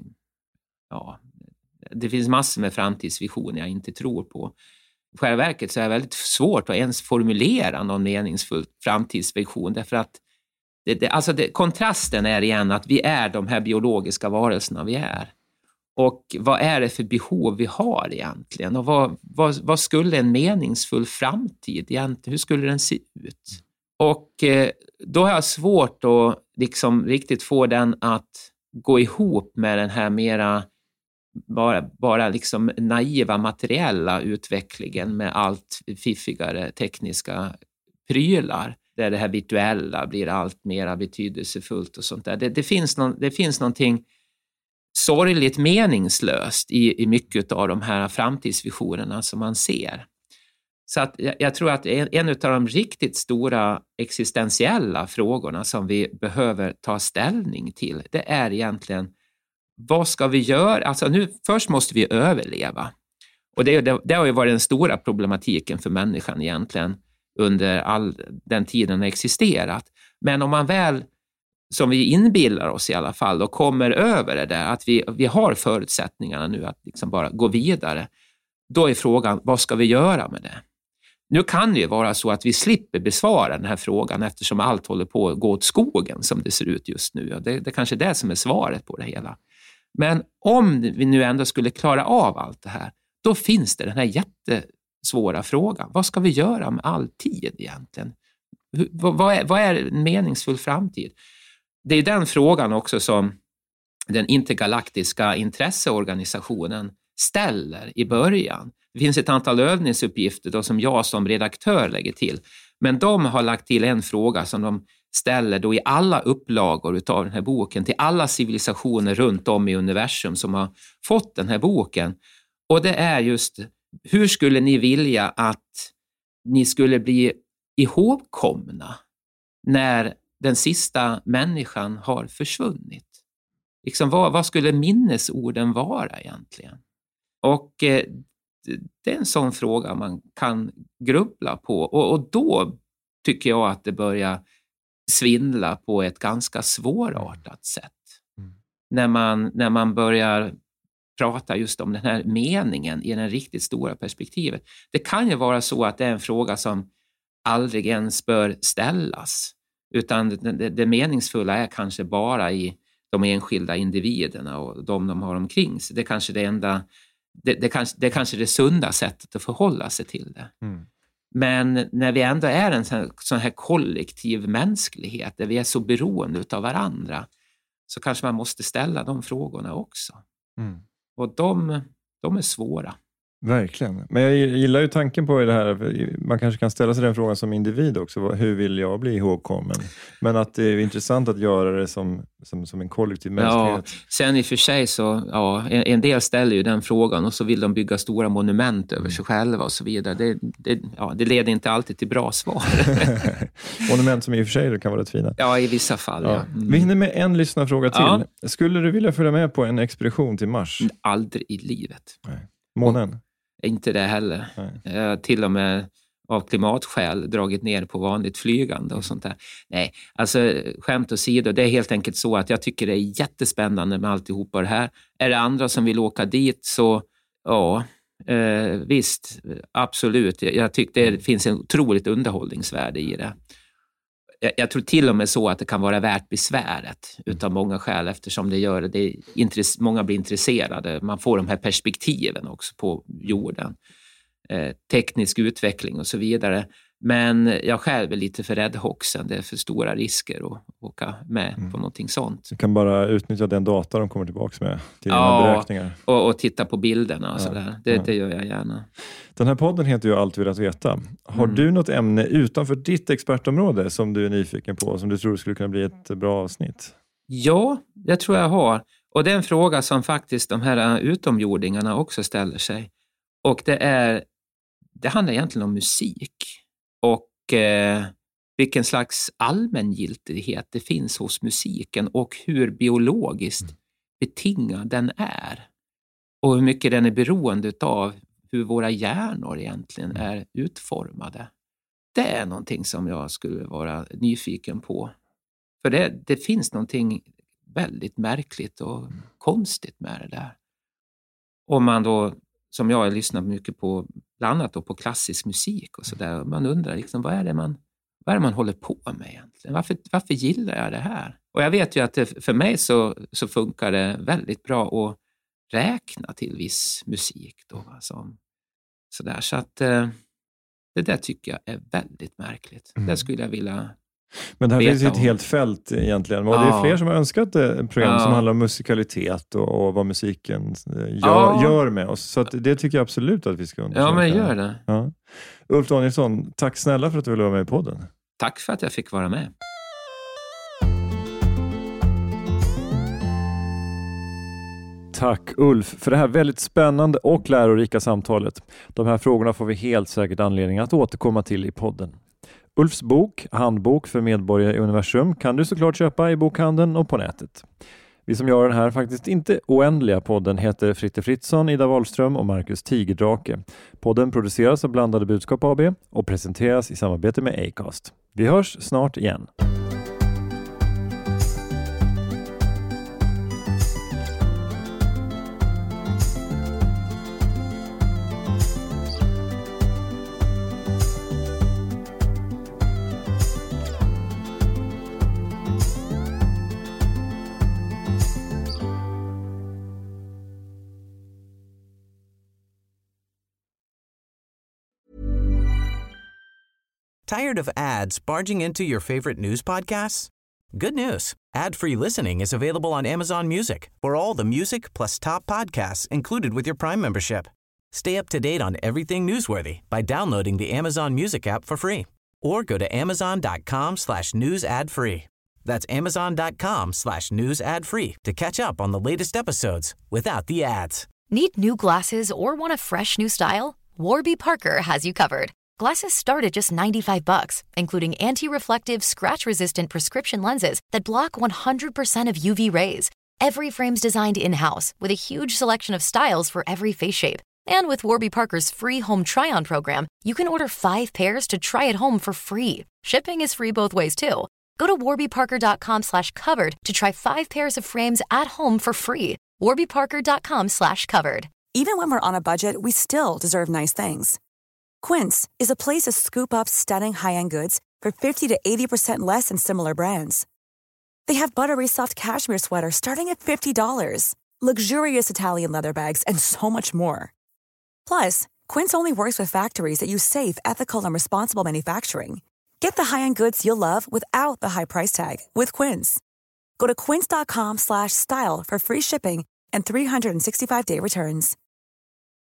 det finns massor med framtidsvisioner jag inte tror på. I själva verket så är det väldigt svårt att ens formulera någon meningsfull framtidsvision därför att kontrasten är igen att vi är de här biologiska varelserna vi är. Och vad är det för behov vi har egentligen? Och vad skulle en meningsfull framtid egentligen, hur skulle den se ut? Och då har jag svårt att liksom riktigt få den att gå ihop med den här mera bara liksom naiva materiella utvecklingen med allt fiffigare tekniska prylar. Där det här virtuella blir allt mer betydelsefullt och sånt där. Det finns någonting sorgligt meningslöst i mycket av de här framtidsvisionerna som man ser. Så att jag tror att en av de riktigt stora existentiella frågorna som vi behöver ta ställning till, det är egentligen vad ska vi göra? Alltså först måste vi överleva. Och det har ju varit den stora problematiken för människan egentligen under all den tiden har existerat. Men om man väl, som vi inbillar oss i alla fall, och kommer över det där, att vi har förutsättningarna nu att liksom bara gå vidare, då är frågan, vad ska vi göra med det? Nu kan det ju vara så att vi slipper besvara den här frågan eftersom allt håller på att gå åt skogen som det ser ut just nu. Det kanske är det som är svaret på det hela. Men om vi nu ändå skulle klara av allt det här, då finns det den här jättesvåra frågan. Vad ska vi göra med all tid egentligen? Vad är en meningsfull framtid? Det är den frågan också som den intergalaktiska intresseorganisationen ställer i början. Det finns ett antal övningsuppgifter då som jag som redaktör lägger till. Men de har lagt till en fråga som de ställer då i alla upplagor utav den här boken till alla civilisationer runt om i universum som har fått den här boken. Och det är just, hur skulle ni vilja att ni skulle bli ihågkomna när den sista människan har försvunnit? Liksom, vad skulle minnesorden vara egentligen? Och det är en sån fråga man kan grubbla på. Och då tycker jag att det börjar svindla på ett ganska svårartat sätt. När man börjar prata just om den här meningen i den riktigt stora perspektivet. Det kan ju vara så att det är en fråga som aldrig ens bör ställas. Utan det meningsfulla är kanske bara i de enskilda individerna och de har omkring sig. Det är kanske det enda, det är kanske det sunda sättet att förhålla sig till det. Men när vi ändå är en sån här kollektiv mänsklighet där vi är så beroende av varandra, så kanske man måste ställa de frågorna också. Och de är svåra. Verkligen. Men jag gillar ju tanken på det här. Man kanske kan ställa sig den frågan som individ också. Hur vill jag bli ihågkommen? Men att det är intressant att göra det som en kollektiv mänsklighet. Ja, sen i och för sig så, ja, en del ställer ju den frågan och så vill de bygga stora monument över sig själva och så vidare. Det leder inte alltid till bra svar. Monument som i och för sig kan vara rätt fina. Ja, i vissa fall. Ja. Vi hinner med en lyssnarfråga till. Ja. Skulle du vilja följa med på en expedition till Mars? Aldrig i livet. Nej. Månen? Inte det heller. Till och med av klimatskäl dragit ner på vanligt flygande och sånt där. Nej, alltså skämt åsido, det är helt enkelt så att jag tycker det är jättespännande med alltihopa det här. Är det andra som vill åka dit så ja, visst, absolut. Jag tycker det finns en otroligt underhållningsvärde i det. Jag tror till och med så att det kan vara värt besväret utav många skäl eftersom det gör det. Många blir intresserade. Man får de här perspektiven också på jorden. Teknisk utveckling och så vidare. Men jag själv är lite för räddhågsen. Det är för stora risker att åka med på någonting sånt. Du kan bara utnyttja den data de kommer tillbaka med till dina beräkningar. Och titta på bilderna och sådär. Det gör jag gärna. Den här podden heter ju Allt vi velat veta. Har du något ämne utanför ditt expertområde som du är nyfiken på, som du tror skulle kunna bli ett bra avsnitt? Ja, det tror jag har. Och det är en fråga som faktiskt de här utomjordingarna också ställer sig. Och det handlar egentligen om musik. Och vilken slags allmängiltighet det finns hos musiken och hur biologiskt betingad den är. Och hur mycket den är beroende av hur våra hjärnor egentligen är utformade. Det är någonting som jag skulle vara nyfiken på. För det finns någonting väldigt märkligt och konstigt med det där. Om man då, som jag har lyssnat mycket på, bland annat då på klassisk musik och sådär. Man undrar liksom, vad är det man håller på med egentligen? Varför gillar jag det här? Och jag vet ju att för mig så funkar det väldigt bra att räkna till viss musik då. Sådär. Så att det där tycker jag är väldigt märkligt. Det skulle jag vilja. Men det här finns ju ett helt fält egentligen. Och det är fler som har önskat ett program som handlar om musikalitet och vad musiken gör med oss. Så att det tycker jag absolut att vi ska undersöka. Ja, men gör det. Ja. Ulf Danielsson, tack snälla för att du ville vara med i podden. Tack för att jag fick vara med. Tack Ulf för det här väldigt spännande och lärorika samtalet. De här frågorna får vi helt säkert anledning att återkomma till i podden. Ulfs bok, Handbok för medborgare i universum, kan du såklart köpa i bokhandeln och på nätet. Vi som gör den här faktiskt inte oändliga podden heter Fritte Fritzson, Ida Wahlström och Marcus Tigerdrake. Podden produceras av Blandade Budskap AB och presenteras i samarbete med Acast. Vi hörs snart igen. Tired of ads barging into your favorite news podcasts? Good news. Ad-free listening is available on Amazon Music for all the music plus top podcasts included with your Prime membership. Stay up to date on everything newsworthy by downloading the Amazon Music app for free or go to amazon.com/news ad free. That's amazon.com/news ad free to catch up on the latest episodes without the ads. Need new glasses or want a fresh new style? Warby Parker has you covered. Glasses start at just $95, including anti-reflective, scratch-resistant prescription lenses that block 100% of UV rays. Every frame's designed in-house with a huge selection of styles for every face shape. And with Warby Parker's free home try-on program, you can order 5 pairs to try at home for free. Shipping is free both ways, too. Go to warbyparker.com/covered to try 5 pairs of frames at home for free. warbyparker.com/covered. Even when we're on a budget, we still deserve nice things. Quince is a place to scoop up stunning high-end goods for 50 to 80% less than similar brands. They have buttery soft cashmere sweaters starting at $50, luxurious Italian leather bags, and so much more. Plus, Quince only works with factories that use safe, ethical, and responsible manufacturing. Get the high-end goods you'll love without the high price tag with Quince. Go to quince.com/style for free shipping and 365-day returns.